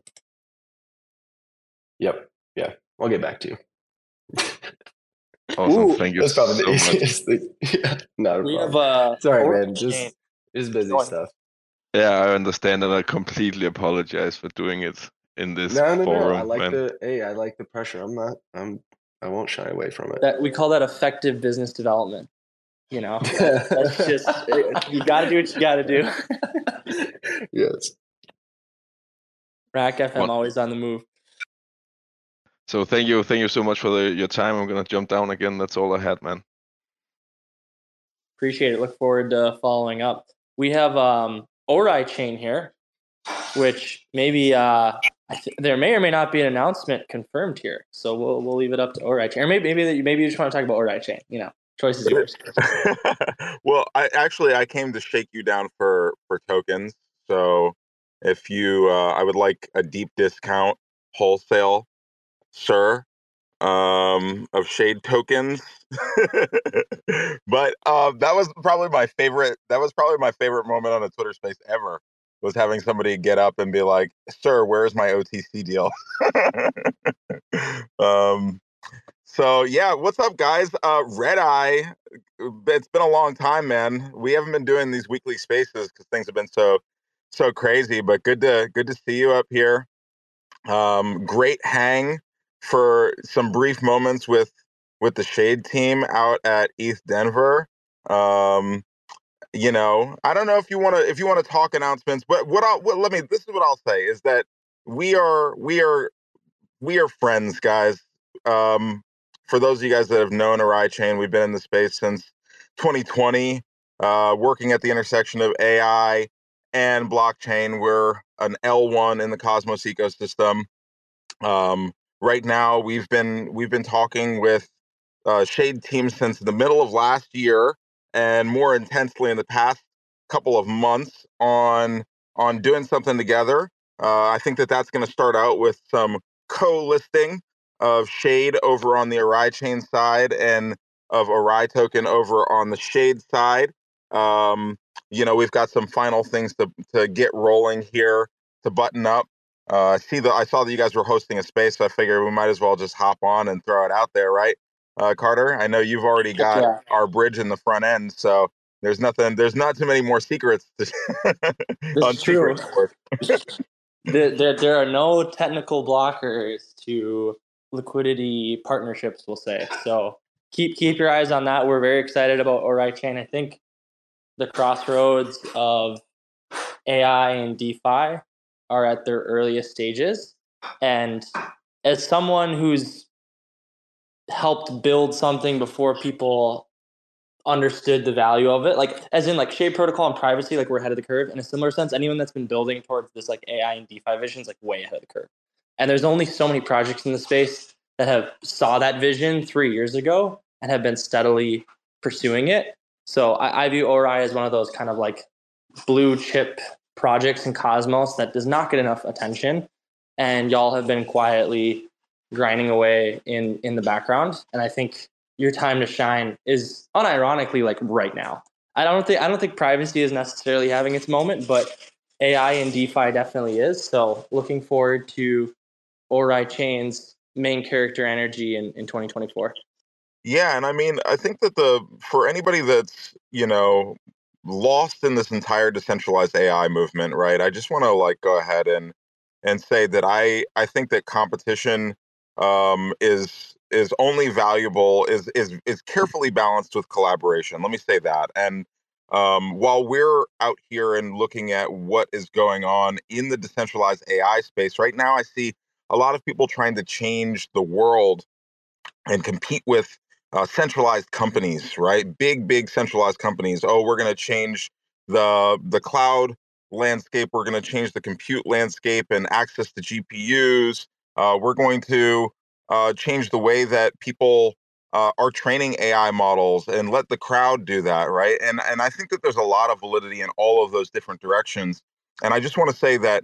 Yep, yeah. I'll get back to you. Awesome, thank you That's probably so the much. easiest thing. Yeah, not a We problem. have Sorry, man. Just busy Go on. stuff. Yeah, I understand, and I completely apologize for doing it in this No. forum, I like man. I like the pressure. I won't shy away from it. that we call that effective business development. You know, that's just you got to do what you got to do. Yes. Rack FM always on the move. So thank you so much for your time. I'm gonna jump down again. That's all I had, man. Appreciate it. Look forward to following up. We have Ori Chain here, which maybe there may or may not be an announcement confirmed here. So we'll leave it up to Ori Chain, or maybe you just want to talk about Ori Chain. You know, choice is yours. Well, I came to shake you down for tokens. So if you, I would like a deep discount wholesale, sir, of Shade tokens. But that was probably my favorite. That was probably my favorite moment on a Twitter space ever. Was having somebody get up and be like, "Sir, where's my OTC deal?" So yeah, what's up, guys? Red Eye. It's been a long time, man. We haven't been doing these weekly spaces because things have been so crazy. But good to see you up here. Great hang for some brief moments with the Shade team out at East Denver. You know, I don't know if you want to talk announcements, but this is what I'll say is that we are friends, guys. For those of you guys that have known Ori Chain, we've been in the space since 2020, working at the intersection of AI and blockchain. We're an L1 in the Cosmos ecosystem. Right now, we've been talking with Shade team since the middle of last year, and more intensely in the past couple of months on doing something together. I think that's going to start out with some co-listing of Shade over on the Ori Chain side and of Ori token over on the Shade side. You know, we've got some final things to get rolling here to button up. I saw that you guys were hosting a space, so I figured we might as well just hop on and throw it out there, right? Carter, I know you've already got our bridge in the front end, so there's not too many more secrets on true. Secret there are no technical blockers to liquidity partnerships, we'll say. So keep your eyes on that. We're very excited about Ori Chain. I think the crossroads of AI and DeFi are at their earliest stages. And as someone who's helped build something before people understood the value of it, like as in like Shade Protocol and privacy, like we're ahead of the curve. In a similar sense, anyone that's been building towards this like AI and DeFi vision is like way ahead of the curve. And there's only so many projects in the space that have saw that vision 3 years ago and have been steadily pursuing it. So I view Ori as one of those kind of like blue chip projects in Cosmos that does not get enough attention. And y'all have been quietly grinding away in the background. And I think your time to shine is unironically like right now. I don't think privacy is necessarily having its moment, but AI and DeFi definitely is. So looking forward to Ori Chain's main character energy in 2024. Yeah, and I mean, I think that for anybody that's, lost in this entire decentralized AI movement, right? I just want to like go ahead and say that I think that competition is only valuable is carefully balanced with collaboration. Let me say that. And while we're out here and looking at what is going on in the decentralized AI space right now, I see a lot of people trying to change the world and compete with centralized companies, right? Big centralized companies. Oh, we're going to change the cloud landscape. We're going to change the compute landscape and access to GPUs. We're going to change the way that people are training AI models and let the crowd do that, right? And I think that there's a lot of validity in all of those different directions. And I just want to say that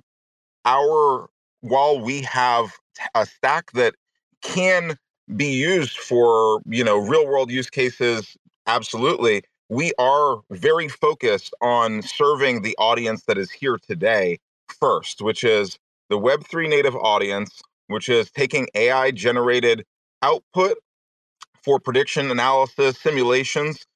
our while we have a stack that can be used for real world use cases, absolutely, we are very focused on serving the audience that is here today first, which is the Web3 native audience, which is taking AI generated output for prediction analysis simulations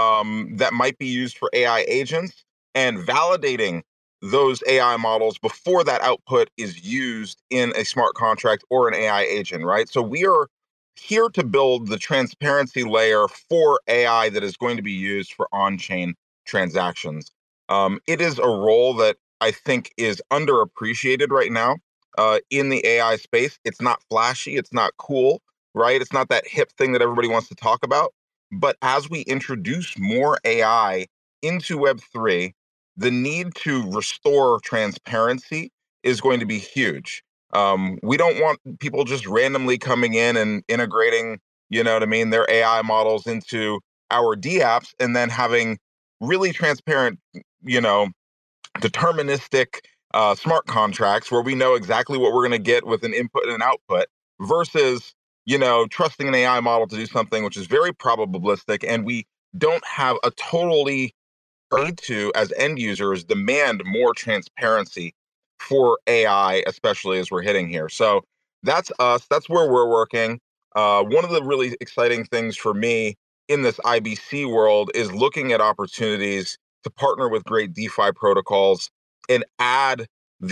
that might be used for AI agents and validating those AI models before that output is used in a smart contract or an AI agent, right? So we are here to build the transparency layer for AI that is going to be used for on chain transactions. It is a role that I think is underappreciated right now in the AI space. It's not flashy, it's not cool, right? It's not that hip thing that everybody wants to talk about. But as we introduce more AI into Web3, the need to restore transparency is going to be huge. We don't want people just randomly coming in and integrating, their AI models into our DApps and then having really transparent, you know, deterministic smart contracts where we know exactly what we're going to get with an input and an output versus trusting an AI model to do something which is very probabilistic, and we don't have a totally need to, as end users, demand more transparency for AI, especially as we're hitting here. So that's us. That's where we're working. One of the really exciting things for me in this IBC world is looking at opportunities to partner with great DeFi protocols and add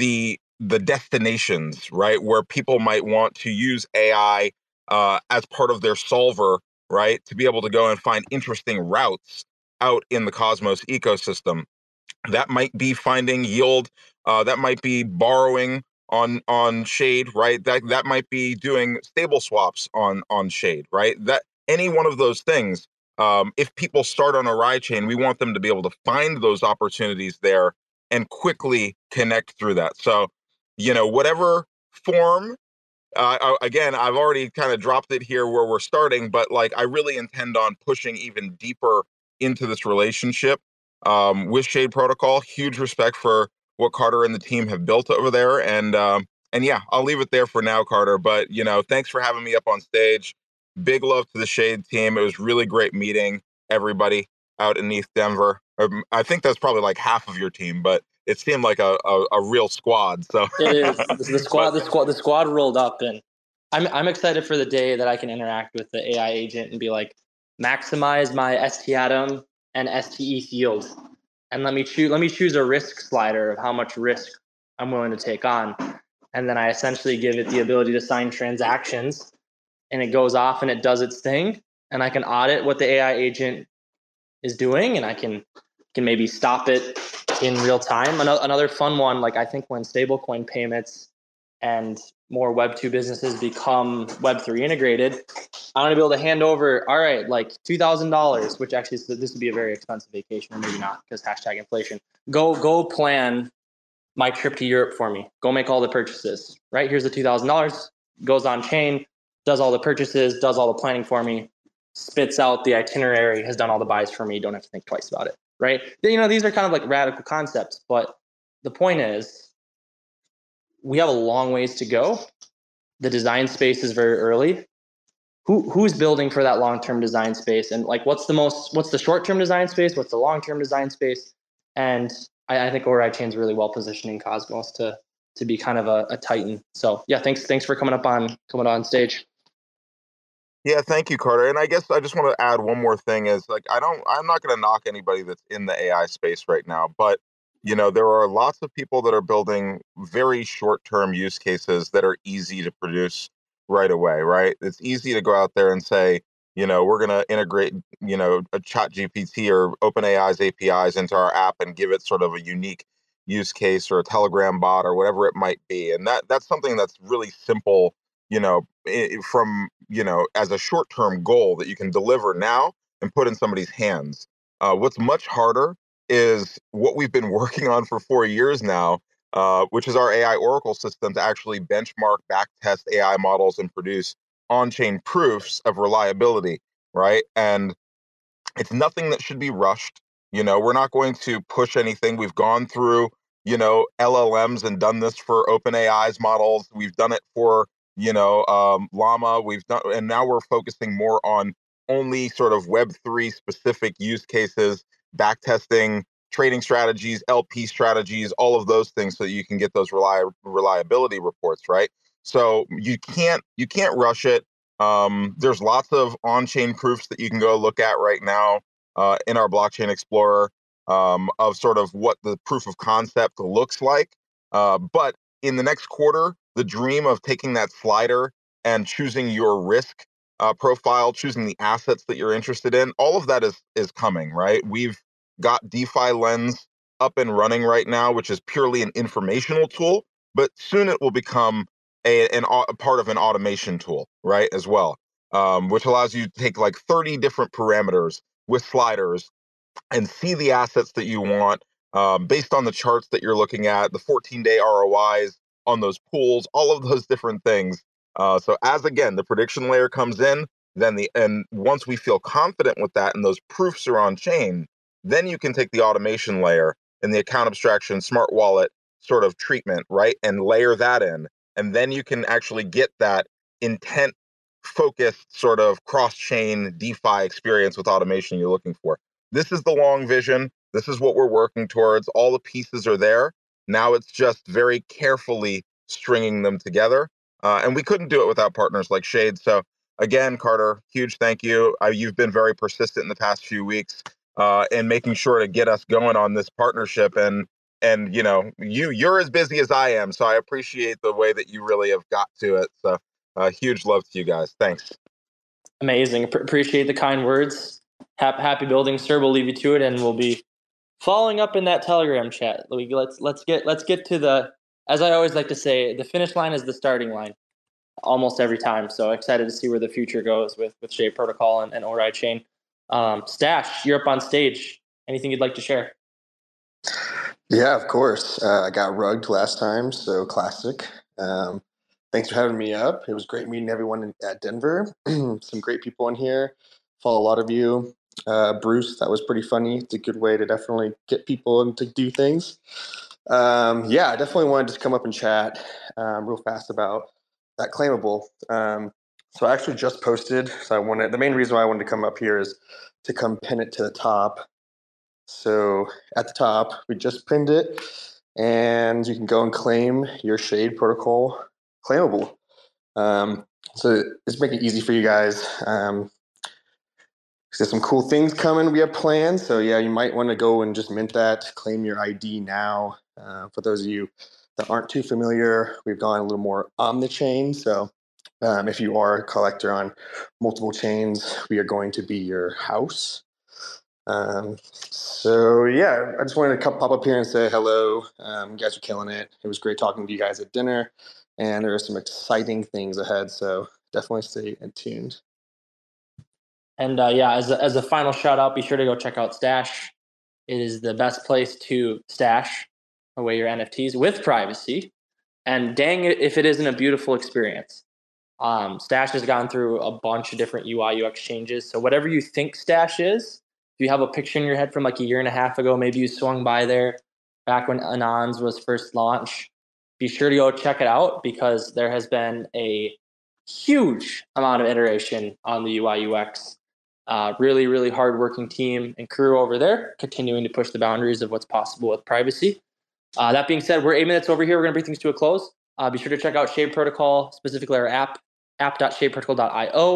the destinations, right, where people might want to use AI as part of their solver, right, to be able to go and find interesting routes out in the Cosmos ecosystem. That might be finding yield. That might be borrowing on Shade, right? That might be doing stable swaps on Shade, right? That any one of those things. If people start on a ride chain, we want them to be able to find those opportunities there and quickly connect through that. So, whatever form again, I've already kind of dropped it here where we're starting, but like I really intend on pushing even deeper into this relationship with Shade Protocol. Huge respect for what Carter and the team have built over there, and yeah, I'll leave it there for now, Carter. But thanks for having me up on stage. Big love to the Shade team. It was really great meeting everybody out in East Denver. I think that's probably like half of your team, but it seemed like a real squad. So it is the squad rolled up, and I'm excited for the day that I can interact with the AI agent and be like, maximize my ST Atom and ST yield, and let me choose a risk slider of how much risk I'm willing to take on, and then I essentially give it the ability to sign transactions, and it goes off and it does its thing, and I can audit what the AI agent is doing, and I can maybe stop it in real time. Another fun one, like I think when stablecoin payments and more Web2 businesses become Web3 integrated, I want to be able to hand over, all right, like $2,000, which actually this would be a very expensive vacation, or maybe not because hashtag inflation. Go plan my trip to Europe for me. Go make all the purchases, right? Here's the $2,000, goes on chain, does all the purchases, does all the planning for me, spits out the itinerary, has done all the buys for me. Don't have to think twice about it, right? These are kind of like radical concepts, but the point is we have a long ways to go. The design space is very early. Who's building for that long-term design space? And like, what's the short-term design space? What's the long-term design space? And I think Ori Chain's really well positioning Cosmos to be kind of a titan. So yeah, thanks for coming on stage. Yeah, thank you, Carter. And I guess I just want to add one more thing is like I'm not going to knock anybody that's in the AI space right now, but there are lots of people that are building very short-term use cases that are easy to produce right away, right? It's easy to go out there and say, we're going to integrate, a chat GPT or OpenAI's APIs into our app and give it sort of a unique use case or a Telegram bot or whatever it might be. And that's something that's really simple, from as a short-term goal that you can deliver now and put in somebody's hands. What's much harder is what we've been working on for 4 years now, which is our AI Oracle system to actually benchmark, backtest AI models and produce on-chain proofs of reliability, right? And it's nothing that should be rushed. We're not going to push anything. We've gone through, LLMs and done this for OpenAI's models. We've done it for, Llama. We've done, and now we're focusing more on only sort of Web3 specific use cases, backtesting, trading strategies, LP strategies, all of those things, so that you can get those reliability reports, right? So you can't rush it. There's lots of on-chain proofs that you can go look at right now in our Blockchain Explorer, of sort of what the proof of concept looks like. But in the next quarter, the dream of taking that slider and choosing your risk profile, choosing the assets that you're interested in, all of that is coming, right? We've got DeFi Lens up and running right now, which is purely an informational tool, but soon it will become a part of an automation tool, right, as well, which allows you to take like 30 different parameters with sliders and see the assets that you want, based on the charts that you're looking at, the 14-day ROIs on those pools, all of those different things. So as again, the prediction layer comes in, and once we feel confident with that and those proofs are on chain, then you can take the automation layer and the account abstraction, smart wallet sort of treatment, right, and layer that in, and then you can actually get that intent focused sort of cross chain DeFi experience with automation you're looking for. This is the long vision. This is what we're working towards. All the pieces are there. Now it's just very carefully stringing them together. And we couldn't do it without partners like Shade. So again, Carter, huge thank you. You've been very persistent in the past few weeks, in making sure to get us going on this partnership. And you're as busy as I am, so I appreciate the way that you really have got to it. So huge love to you guys. Thanks. Amazing. Appreciate the kind words. Happy building, sir. We'll leave you to it, and we'll be following up in that Telegram chat. Let's get to the, as I always like to say, the finish line is the starting line almost every time. So excited to see where the future goes with Shade Protocol and Ori Chain. Stash, you're up on stage. Anything you'd like to share? Yeah, of course. I got rugged last time, so classic. Thanks for having me up. It was great meeting everyone at Denver. Some great people in here. Follow a lot of you. Bruce, that was pretty funny. It's a good way to definitely get people to do things. Yeah, I definitely wanted to just come up and chat real fast about that claimable. So I actually just posted. So the main reason why I wanted to come up here is to come pin it to the top. So at the top, we just pinned it, and you can go and claim your Shade Protocol claimable. So let's make it easy for you guys. There's some cool things coming we have planned. So yeah, you might want to go and just mint that, claim your ID now. For those of you that aren't too familiar, we've gone a little more on the chain. So if you are a collector on multiple chains, we are going to be your house. So yeah, I just wanted to pop up here and say hello. You guys are killing it. It was great talking to you guys at dinner, and there are some exciting things ahead. So definitely stay tuned. And yeah, as a final shout out, be sure to go check out Stash. It is the best place to stash away your NFTs with privacy. And dang it, if it isn't a beautiful experience. Stash has gone through a bunch of different UI UX changes. So whatever you think Stash is, if you have a picture in your head from like a year and a half ago, maybe you swung by there back when Anons was first launched, be sure to go check it out, because there has been a huge amount of iteration on the UI UX. Really, really hardworking team and crew over there, continuing to push the boundaries of what's possible with privacy. That being said, we're 8 minutes over here. We're going to bring things to a close. Be sure to check out Shade Protocol, specifically our app.shadeprotocol.io.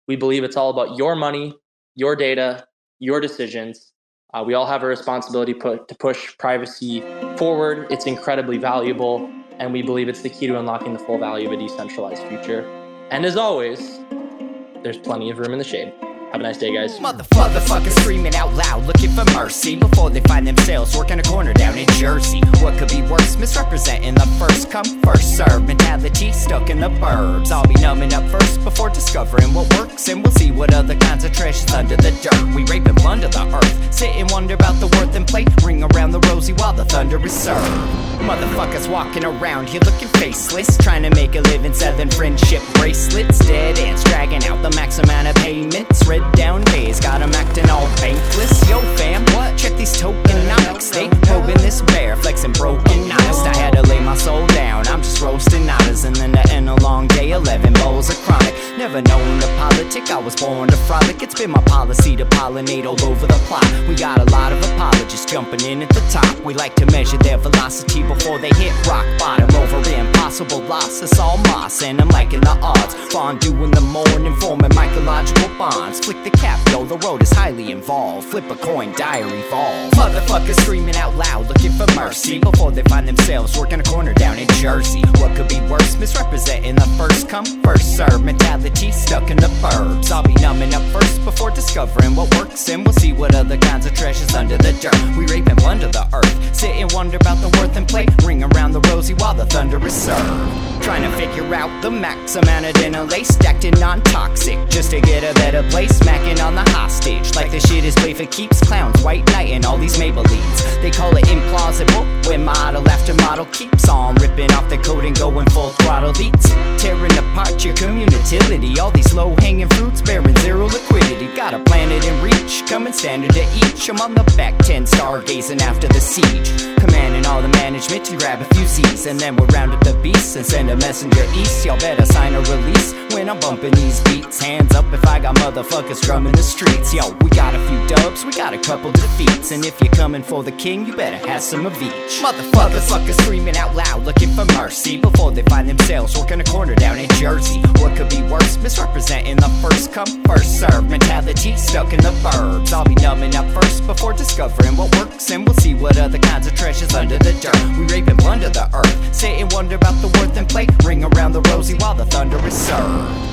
We believe it's all about your money, your data, your decisions. We all have a responsibility to push privacy forward. It's incredibly valuable, and we believe it's the key to unlocking the full value of a decentralized future. And as always, there's plenty of room in the shade. Have a nice day, guys. Motherfuckers screaming out loud, looking for mercy before they find themselves working a corner down in Jersey. What could be worse? Misrepresenting the first come, first serve mentality stuck in the burbs. I'll be numbing up first before discovering what works, and we'll see what other kinds of treasures under the dirt. We rape and plunder the earth, sit and wonder about the worth and play. Ring around the rosy while the thunder is served. Motherfuckers walking around here looking faceless, trying to make a living selling friendship bracelets. Dead ends dragging out the max amount of payments. Red down days got them acting all bankless. Yo fam, what? Check these tokenomics. They probing this bear, flexing broken honest. I had to lay my soul down, I'm just roasting nodders. And then to end a long day, 11 bowls of chronic. Never known to politic, I was born to frolic. It's been my policy to pollinate all over the plot. We got a lot of apologists jumping in at the top. We like to measure their velocity before they hit rock bottom. Over impossible loss, it's all moss, and I'm liking the odds. Fondue in the morning, forming mycological bonds. Flick the cap, yo, the road is highly involved. Flip a coin, diary evolve. Motherfuckers screaming out loud, looking for mercy before they find themselves working a corner down in Jersey. What could be worse? Misrepresenting the first come, first serve mentality stuck in the burbs. I'll be numbing up first before discovering what works, and we'll see what other kinds of treasures under the dirt. We rape and plunder the earth, sit and wonder about the worth and play. Ring around the rosy while the thunder is served. Trying to figure out the max amount of dinner lace, stacked in non-toxic just to get a better place. Smacking on the hostage like the shit is play for keeps. Clowns, white knight, and all these Maybellines. They call it implausible when model after model keeps on ripping off the coat and going full throttle beats, tearing apart your community. All these low-hanging fruits bearing zero liquidity. Got a planet in reach, coming standard to each. I'm on the back 10 stargazing after the siege, commanding all the management to grab a few Z's, and then we'll round up the beasts and send a messenger east. Y'all better sign a release when I'm bumping these beats. Hands up if I got motherfuckers drumming the streets. Yo, we got a few dubs, we got a couple defeats, and if you're coming for the king, you better have some of each. Motherfuckers screaming out loud, looking for mercy before they find themselves working a corner down in Jersey. What could be worse? Misrepresenting the first come, first serve mentality stuck in the burbs. I'll be numbing up first before discovering what works, and we'll see what other kinds of treasures under the dirt. We rape and plunder the earth, sit and wonder about the worth and play. Ring around the rosy while the thunder is served.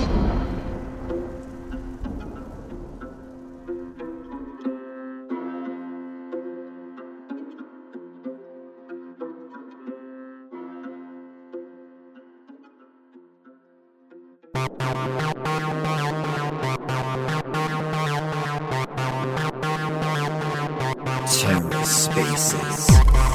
TerraSpaces.